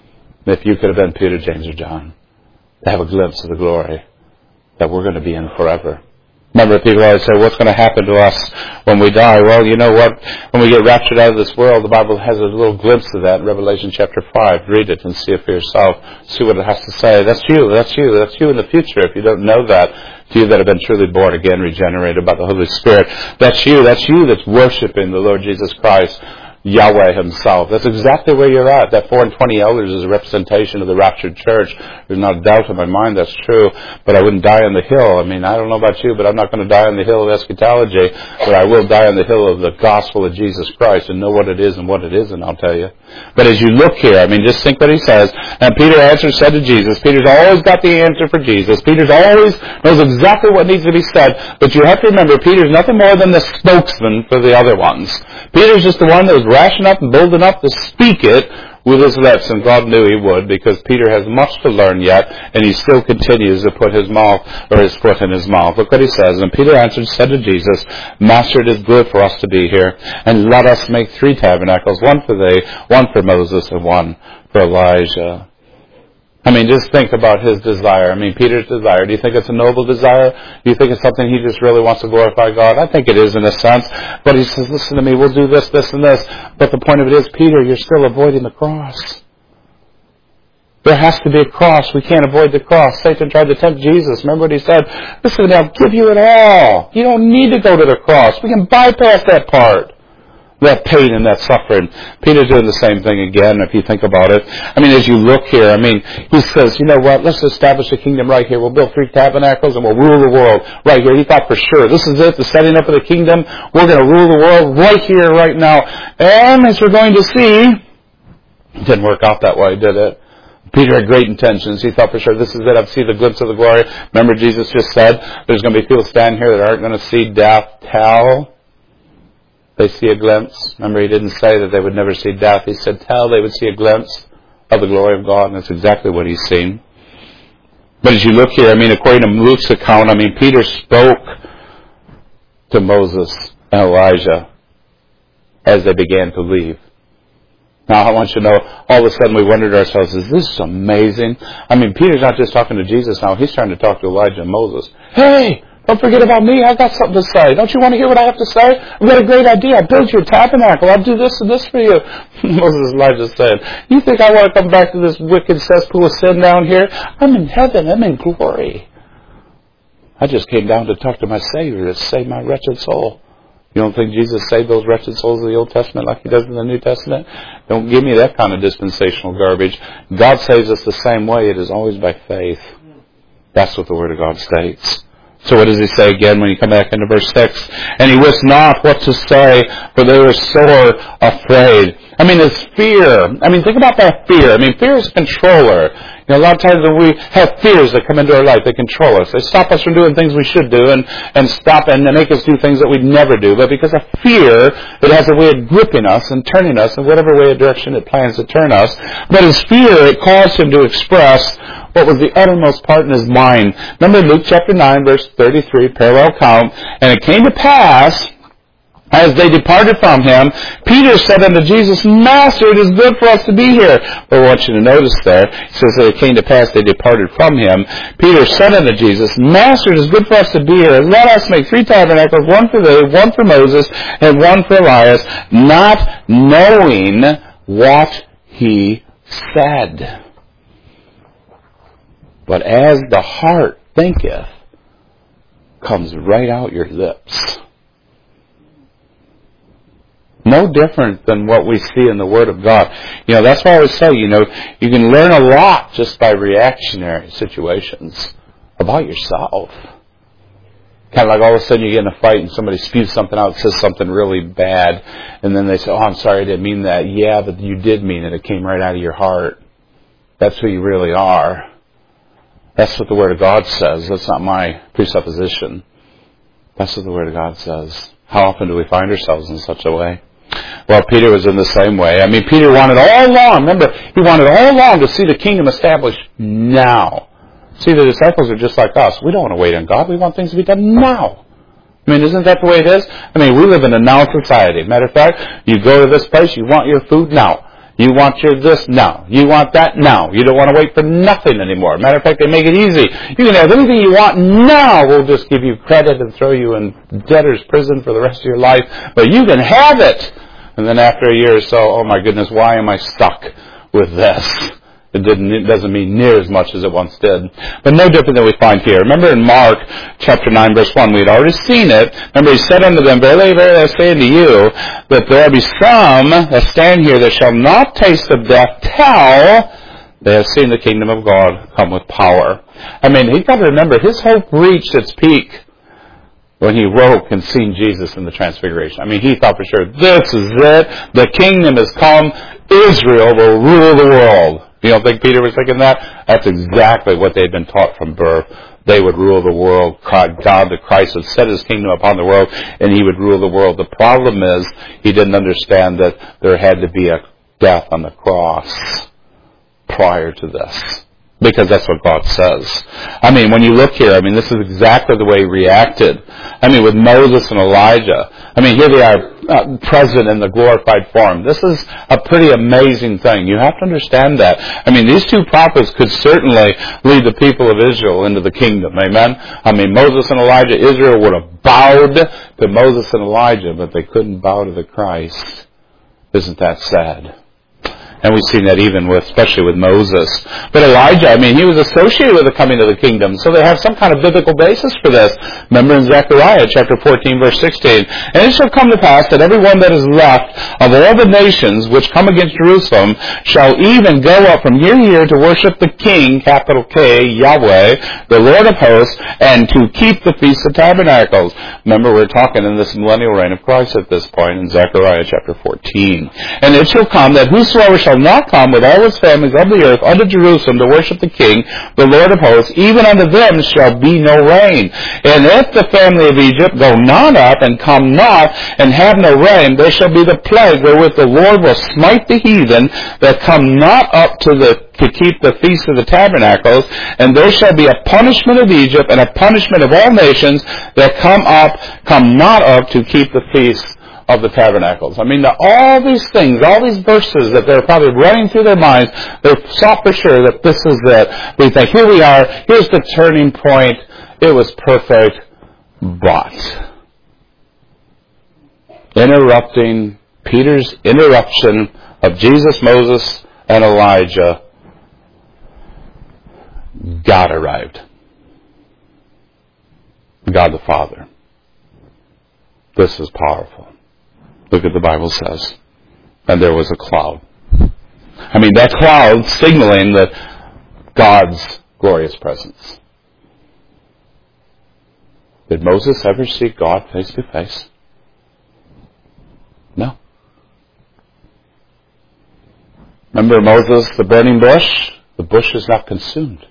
if you could have been Peter, James, or John to have a glimpse of the glory that we're going to be in forever? Remember, people always say, what's going to happen to us when we die? Well, you know what? When we get raptured out of this world, the Bible has a little glimpse of that in Revelation chapter 5. Read it and see it for yourself. See what it has to say. That's you. That's you. That's you in the future. If you don't know that, to you that have been truly born again, regenerated by the Holy Spirit, that's you. That's you that's worshiping the Lord Jesus Christ, Yahweh himself. That's exactly where you're at. That 4 and 20 elders is a representation of the raptured church. There's not a doubt in my mind that's true, but I wouldn't die on the hill. I mean, I don't know about you, but I'm not going to die on the hill of eschatology, but I will die on the hill of the gospel of Jesus Christ and know what it is and what it isn't, I'll tell you. But as you look here, I mean, just think what he says. And Peter answered, said to Jesus. Peter's always got the answer for Jesus. Peter's always knows exactly what needs to be said, but you have to remember, Peter's nothing more than the spokesman for the other ones. Peter's just the one that was rash enough and bold enough to speak it with his lips, and God knew he would, because Peter has much to learn yet, and he still continues to put his mouth or his foot in his mouth. Look what he says. And Peter answered, said to Jesus, Master, it is good for us to be here, and let us make 3 tabernacles, one for thee, one for Moses, and one for Elijah. I mean, just think about his desire. I mean, Peter's desire. Do you think it's a noble desire? Do you think it's something he just really wants to glorify God? I think it is in a sense. But he says, listen to me, we'll do this, this, and this. But the point of it is, Peter, you're still avoiding the cross. There has to be a cross. We can't avoid the cross. Satan tried to tempt Jesus. Remember what he said? Listen, I'll give you it all. You don't need to go to the cross. We can bypass that part. That pain and that suffering. Peter's doing the same thing again, if you think about it. I mean, as you look here, I mean, he says, you know what, let's establish a kingdom right here. We'll build 3 tabernacles and we'll rule the world right here. He thought for sure, this is it, the setting up of the kingdom. We're going to rule the world right here, right now. And as we're going to see, it didn't work out that way, did it? Peter had great intentions. He thought for sure, this is it. I've seen the glimpse of the glory. Remember, Jesus just said, there's going to be people standing here that aren't going to see death till they see a glimpse. Remember, he didn't say that they would never see death. He said, till they would see a glimpse of the glory of God. And that's exactly what he's seen. But as you look here, I mean, according to Luke's account, I mean, Peter spoke to Moses and Elijah as they began to leave. Now, I want you to know, all of a sudden we wondered ourselves, is this amazing? I mean, Peter's not just talking to Jesus now. He's trying to talk to Elijah and Moses. Hey! Don't forget about me. I've got something to say. Don't you want to hear what I have to say? I've got a great idea. I'll build you a tabernacle. I'll do this and this for you. Moses and Elijah said, you think I want to come back to this wicked cesspool of sin down here? I'm in heaven. I'm in glory. I just came down to talk to my Savior to save my wretched soul. You don't think Jesus saved those wretched souls of the Old Testament like he does in the New Testament? Don't give me that kind of dispensational garbage. God saves us the same way. It is always by faith. That's what the Word of God states. So what does he say again when you come back into verse 6? And he wist not what to say, for they were sore afraid. I mean, it's fear. I mean, think about that fear. I mean, fear is a controller. You know, a lot of times when we have fears that come into our life, they control us. They stop us from doing things we should do and stop and make us do things that we'd never do. But because of fear, it has a way of gripping us and turning us in whatever way of direction it plans to turn us. But his fear, it caused him to express what was the uttermost part in his mind. Remember Luke chapter 9, verse 33, parallel count. And it came to pass As they departed from him, Peter said unto Jesus, Master, it is good for us to be here. But I want you to notice there, it says that it came to pass they departed from him. Peter said unto Jesus, Master, it is good for us to be here. Let us make 3 tabernacles, one for thee, one for Moses, and one for Elias, not knowing what he said. But as the heart thinketh, comes right out your lips. No different than what we see in the Word of God. That's why I always say, you can learn a lot just by reactionary situations about yourself. Kind of like all of a sudden you get in a fight and somebody spews something out, says something really bad, and then they say, I'm sorry, I didn't mean that. Yeah, but you did mean it. It came right out of your heart. That's who you really are. That's what the Word of God says. That's not my presupposition. That's what the Word of God says. How often do we find ourselves in such a way? Well, Peter was in the same way. Peter wanted all along, remember, he wanted all along to see the kingdom established now. See, the disciples are just like us. We don't want to wait on God. We want things to be done now. Isn't that the way it is? We live in a now society. Matter of fact, you go to this place, you want your food now. You want your this now. You want that now. You don't want to wait for nothing anymore. Matter of fact, they make it easy. You can have anything you want now. We'll just give you credit and throw you in debtor's prison for the rest of your life. But you can have it. And then after a year or so, oh my goodness, why am I stuck with this? It doesn't mean near as much as it once did. But no different than we find here. Remember in Mark chapter 9 verse 1, we had already seen it. Remember he said unto them, Verily, verily, I say unto you, that there be some that stand here that shall not taste of death till they have seen the kingdom of God come with power. You've got to remember, his hope reached its peak when he woke and seen Jesus in the transfiguration. He thought for sure, this is it. The kingdom has come. Israel will rule the world. You don't think Peter was thinking that? That's exactly what they'd been taught from birth. They would rule the world. God, the Christ, would set his kingdom upon the world, and he would rule the world. The problem is, he didn't understand that there had to be a death on the cross prior to this. Because that's what God says. When you look here, this is exactly the way he reacted. With Moses and Elijah. Here they are present in the glorified form. This is a pretty amazing thing. You have to understand that. These two prophets could certainly lead the people of Israel into the kingdom. Amen? Moses and Elijah, Israel would have bowed to Moses and Elijah, but they couldn't bow to the Christ. Isn't that sad? And we've seen that especially with Moses. But Elijah, he was associated with the coming of the kingdom. So they have some kind of biblical basis for this. Remember in Zechariah chapter 14 verse 16. And it shall come to pass that every one that is left of all the nations which come against Jerusalem shall even go up from year to year to worship the King, capital K, Yahweh, the Lord of hosts, and to keep the Feast of Tabernacles. Remember, we're talking in this millennial reign of Christ at this point in Zechariah chapter 14. And it shall come that whosoever shall not come with all his families of the earth unto Jerusalem to worship the King, the Lord of hosts, even unto them shall be no rain. And if the family of Egypt go not up and come not and have no rain, there shall be the plague wherewith the Lord will smite the heathen that come not up to keep the feast of the tabernacles, and there shall be a punishment of Egypt and a punishment of all nations that come not up to keep the feast of the tabernacles. All these things, all these verses that they're probably running through their minds, they saw for sure that this is it. They think, here we are, here's the turning point, it was perfect, but Peter's interruption of Jesus, Moses, and Elijah, God arrived. God the Father. This is powerful. Look what the Bible says. And there was a cloud. That cloud signaling that God's glorious presence. Did Moses ever see God face to face? No. Remember Moses, the burning bush? The bush is not consumed.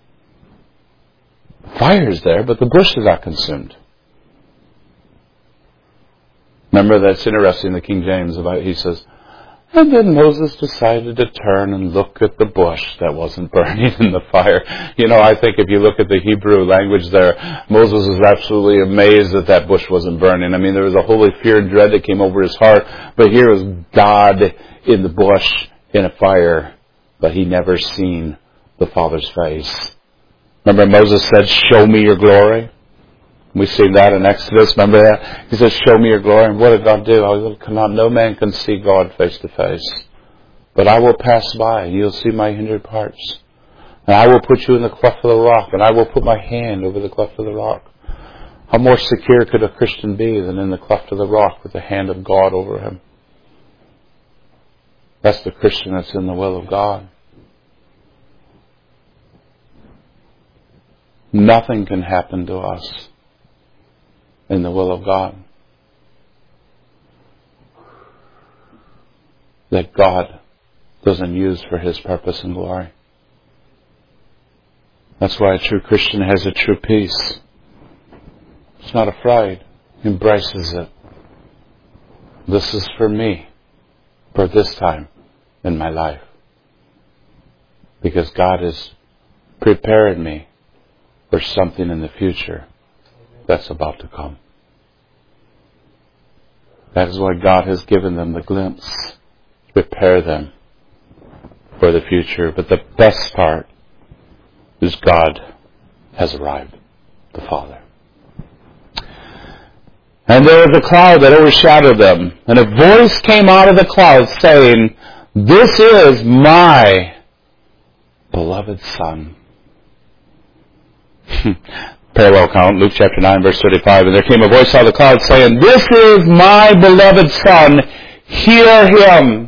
Fire is there, but the bush is not consumed. Remember, that's interesting in the King James. He says, And then Moses decided to turn and look at the bush that wasn't burning in the fire. I think if you look at the Hebrew language there, Moses was absolutely amazed that that bush wasn't burning. There was a holy fear and dread that came over his heart. But here was God in the bush in a fire, but he never seen the Father's face. Remember Moses said, "Show me your glory." We've seen that in Exodus. Remember that? He says, "Show me your glory." And what did God do? Oh, come on, no man can see God face to face. But I will pass by, and you'll see my hindered parts. And I will put you in the cleft of the rock, and I will put my hand over the cleft of the rock. How more secure could a Christian be than in the cleft of the rock with the hand of God over him? That's the Christian that's in the will of God. Nothing can happen to us in the will of God that God doesn't use for His purpose and glory. That's why a true Christian has a true peace. It's not afraid. He embraces it. This is for me, for this time in my life. Because God has prepared me for something in the future that's about to come. That is why God has given them the glimpse to prepare them for the future. But the best part is God has arrived, the Father. And there was a cloud that overshadowed them, and a voice came out of the cloud saying, "This is my beloved Son." Parallel count, Luke chapter 9, verse 35. And there came a voice out of the cloud saying, "This is my beloved Son, hear him."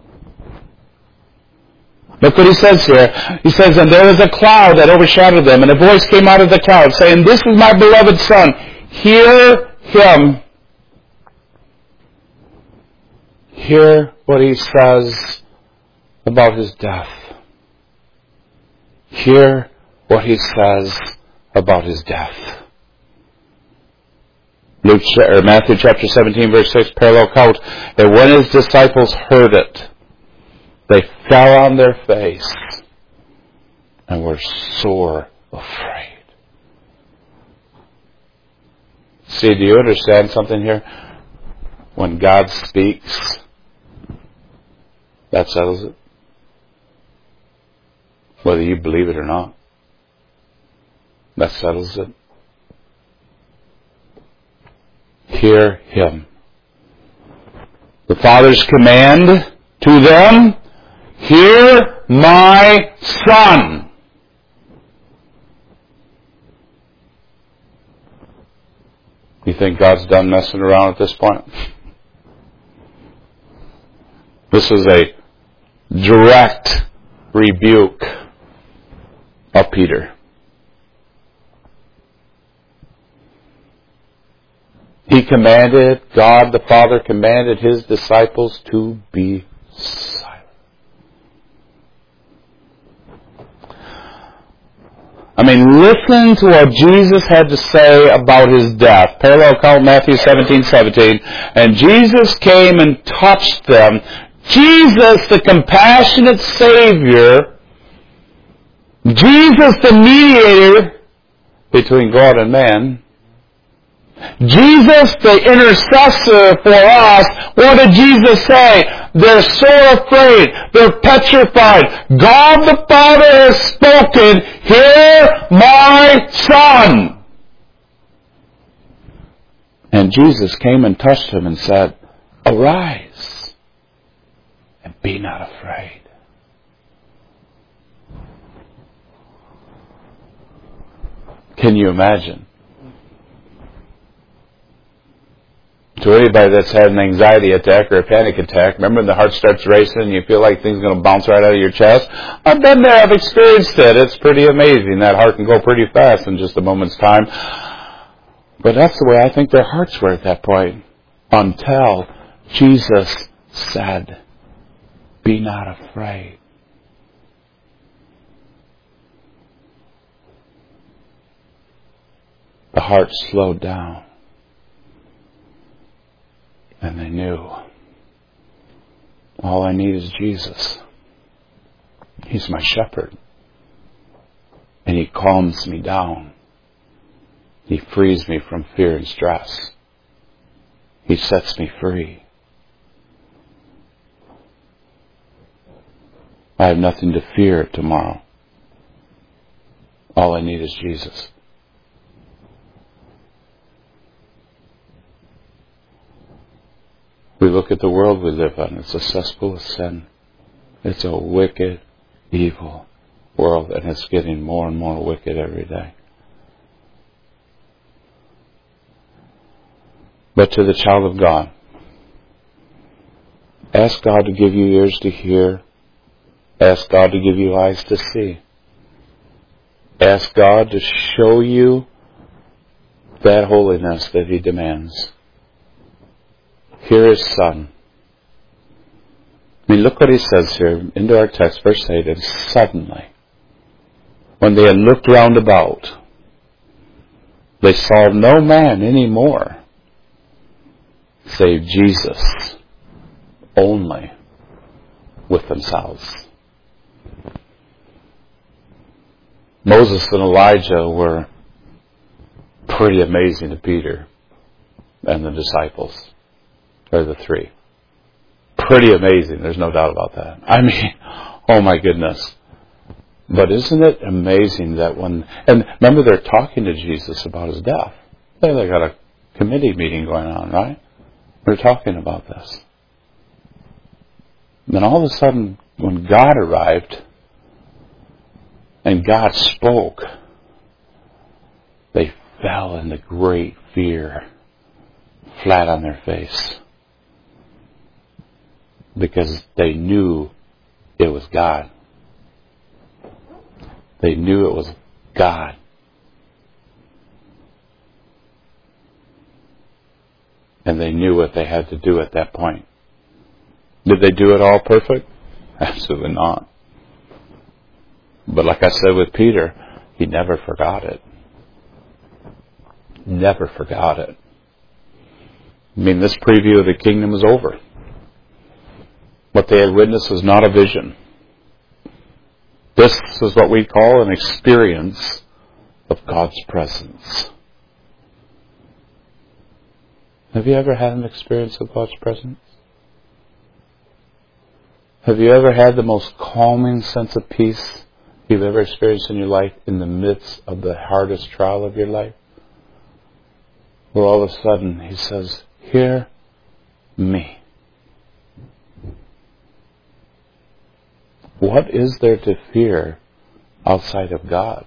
Look what he says here. He says, "And there was a cloud that overshadowed them, and a voice came out of the cloud saying, 'This is my beloved Son, hear him.'" Hear what he says about his death. Hear what he says about his death. Matthew chapter 17, verse 6, parallel count. And when his disciples heard it, they fell on their face and were sore afraid. See, do you understand something here? When God speaks, that settles it. Whether you believe it or not, that settles it. Hear him. The Father's command to them, "Hear my Son." You think God's done messing around at this point? This is a direct rebuke of Peter. God the Father commanded His disciples to be silent. Listen to what Jesus had to say about His death. Parallel count Matthew 17:17. And Jesus came and touched them. Jesus, the compassionate Savior, Jesus, the mediator between God and man, Jesus, the intercessor for us. What did Jesus say? They're so afraid. They're petrified. God the Father has spoken. Hear my Son. And Jesus came and touched him and said, "Arise and be not afraid." Can you imagine? To anybody that's had an anxiety attack or a panic attack, remember when the heart starts racing and you feel like things are going to bounce right out of your chest? I've been there, I've experienced it. It's pretty amazing. That heart can go pretty fast in just a moment's time. But that's the way I think their hearts were at that point. Until Jesus said, "Be not afraid." The heart slowed down. And they knew, All I need is Jesus. He's my shepherd. And He calms me down. He frees me from fear and stress. He sets me free. I have nothing to fear tomorrow. All I need is Jesus. We look at the world we live in. It's a cesspool of sin. It's a wicked, evil world, and it's getting more and more wicked every day. But to the child of God, ask God to give you ears to hear. Ask God to give you eyes to see. Ask God to show you that holiness that He demands. Hear His Son. I mean, look what He says here into our text, verse 8. And suddenly, when they had looked round about, they saw no man any more, save Jesus only with themselves. Moses and Elijah were pretty amazing to Peter and the disciples, or the three. Pretty amazing, there's no doubt about that. I mean, oh my goodness. But isn't it amazing that and remember they're talking to Jesus about His death. They got a committee meeting going on, right? They're talking about this. Then all of a sudden, when God arrived and God spoke, they fell into great fear, flat on their face, because they knew it was God. They knew it was God. And they knew what they had to do at that point. Did they do it all perfect? Absolutely not. But like I said with Peter, he never forgot it. Never forgot it. I mean, this preview of the kingdom is over. What they had witnessed was not a vision. This is what we call an experience of God's presence. Have you ever had an experience of God's presence? Have you ever had the most calming sense of peace you've ever experienced in your life in the midst of the hardest trial of your life? Where all of a sudden He says, hear me. What is there to fear outside of God?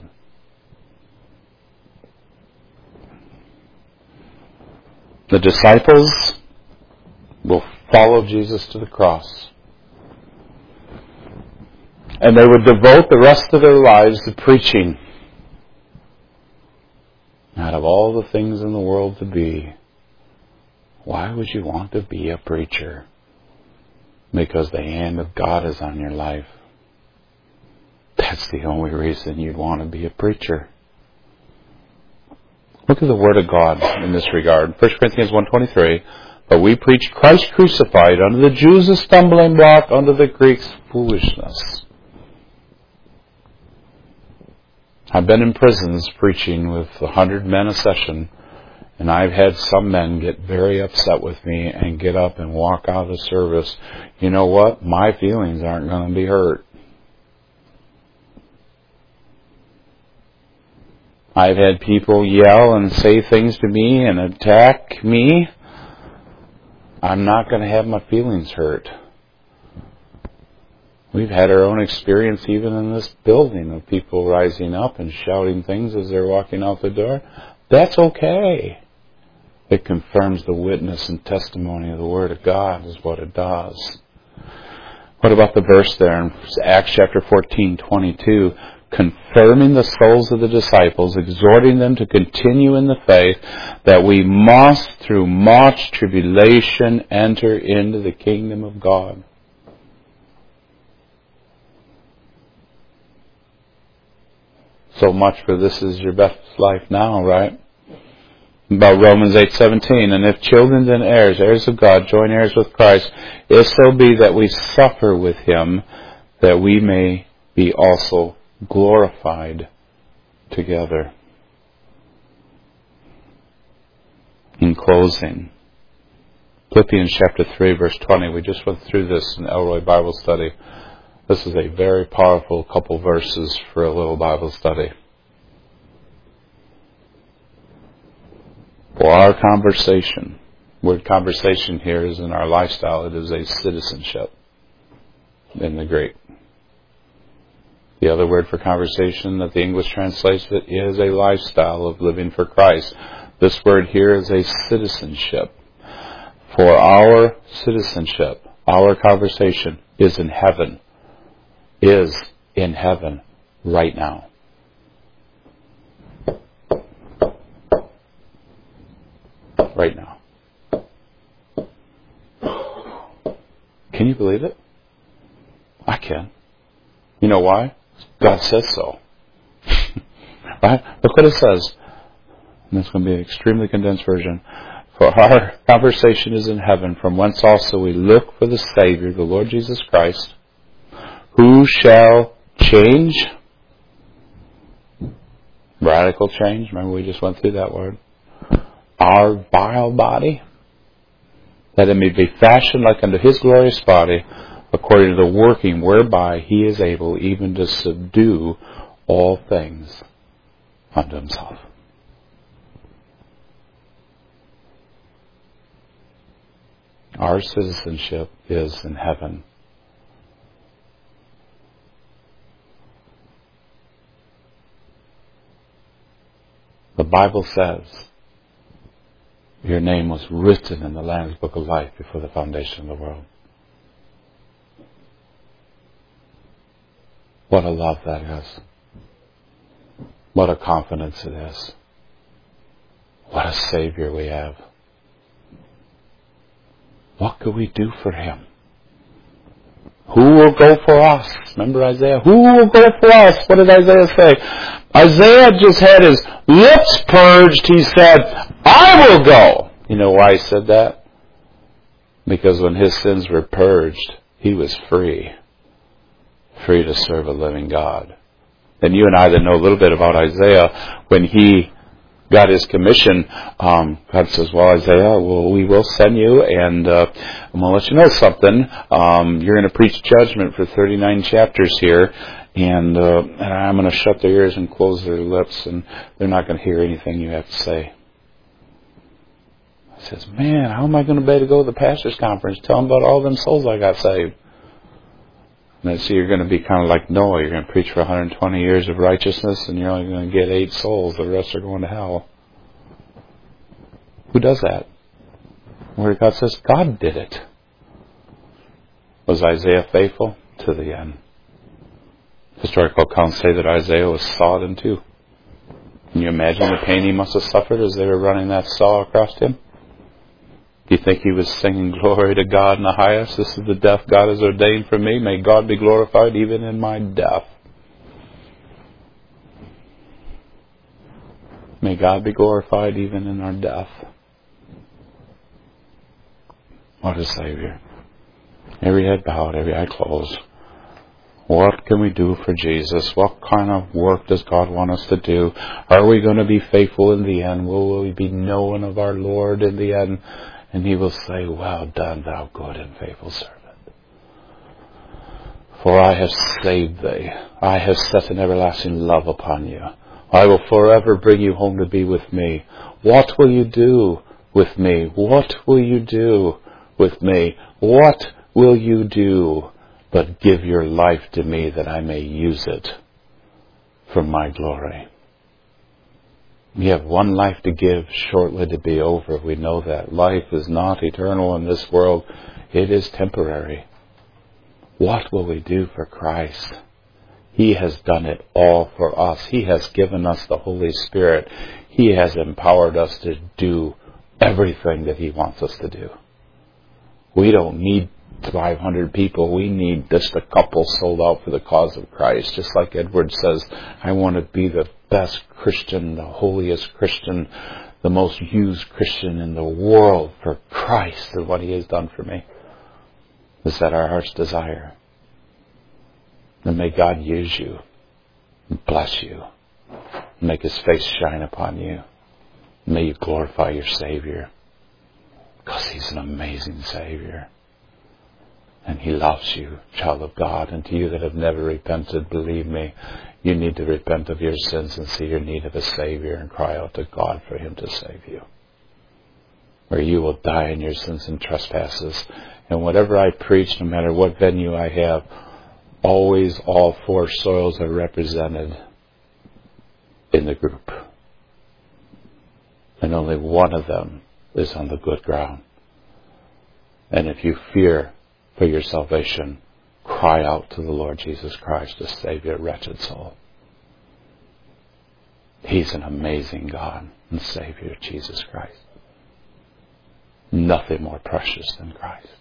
The disciples will follow Jesus to the cross. And they would devote the rest of their lives to preaching. Out of all the things in the world to be, why would you want to be a preacher? Because the hand of God is on your life. That's the only reason you'd want to be a preacher. Look at the Word of God in this regard. 1 Corinthians 1:23. But we preach Christ crucified, unto the Jews a stumbling block, unto the Greeks foolishness. I've been in prisons preaching with 100 men a session, and I've had some men get very upset with me and get up and walk out of the service. You know what? My feelings aren't going to be hurt. I've had people yell and say things to me and attack me. I'm not going to have my feelings hurt. We've had our own experience even in this building of people rising up and shouting things as they're walking out the door. That's okay. It confirms the witness and testimony of the Word of God is what it does. What about the verse there in Acts chapter 14:22? Confirming the souls of the disciples, exhorting them to continue in the faith, that we must, through much tribulation, enter into the kingdom of God. So much for this is your best life now, right? about Romans 8:17. And if children then heirs, heirs of God, joint heirs with Christ, if so be that we suffer with him, that we may be also glorified together. In closing, Philippians chapter 3, verse 20. We just went through this in Elroy Bible Study. This is a very powerful couple verses for a little Bible study. For our conversation, word conversation here is in our lifestyle, it is a citizenship in the Greek. The other word for conversation that the English translates it is a lifestyle of living for Christ. This word here is a citizenship. For our citizenship, our conversation is in heaven. Is in heaven right now. Right now. Can you believe it? I can. You know why? God says so. Right? Look what it says. And it's going to be an extremely condensed version. For our conversation is in heaven, from whence also we look for the Savior, the Lord Jesus Christ, who shall change, radical change, remember we just went through that word, our vile body, that it may be fashioned like unto his glorious body, according to the working whereby he is able even to subdue all things unto himself. Our citizenship is in heaven. The Bible says your name was written in the Lamb's Book of Life before the foundation of the world. What a love that is. What a confidence it is. What a Savior we have. What could we do for him? Who will go for us? Remember Isaiah? Who will go for us? What did Isaiah say? Isaiah just had his lips purged. He said, I will go. You know why he said that? Because when his sins were purged, he was free. Free to serve a living God. And you and I that know a little bit about Isaiah, when he got his commission, God says, well, Isaiah, we will send you, and I'm going to let you know something. You're going to preach judgment for 39 chapters here, and I'm going to shut their ears and close their lips, and they're not going to hear anything you have to say. He says, man, how am I going to be able to go to the pastor's conference, tell them about all them souls I got saved? And so you're going to be kind of like Noah. You're going to preach for 120 years of righteousness, and you're only going to get 8 souls. The rest are going to hell. Who does that? Where God says God did it. Was Isaiah faithful? To the end. Historical accounts say that Isaiah was sawed in two. Can you imagine the pain he must have suffered as they were running that saw across him? Do you think he was singing glory to God in the highest? This is the death God has ordained for me. May God be glorified even in my death. May God be glorified even in our death. What a Savior. Every head bowed, every eye closed. What can we do for Jesus? What kind of work does God want us to do? Are we going to be faithful in the end? Will we be known of our Lord in the end? And he will say, well done, thou good and faithful servant. For I have saved thee. I have set an everlasting love upon you. I will forever bring you home to be with me. What will you do with me? What will you do with me? What will you do but give your life to me that I may use it for my glory? We have one life to give, shortly to be over. We know that. Life is not eternal in this world. It is temporary. What will we do for Christ? He has done it all for us. He has given us the Holy Spirit. He has empowered us to do everything that He wants us to do. We don't need 500 people. We need just a couple sold out for the cause of Christ. Just like Edward says, I want to be the best Christian, the holiest Christian the most used Christian in the world for Christ and what He has done for me. Is that our heart's desire? And may God use you and bless you. Make His face shine upon you. May you glorify your Savior, because He's an amazing Savior. And He loves you, child of God. And to you that have never repented, believe me, you need to repent of your sins and see your need of a Savior and cry out to God for Him to save you. Or you will die in your sins and trespasses. And whatever I preach, no matter what venue I have, always all four soils are represented in the group. And only one of them is on the good ground. And if you fear for your salvation, cry out to the Lord Jesus Christ to save your wretched soul. He's an amazing God and Savior, Jesus Christ. Nothing more precious than Christ.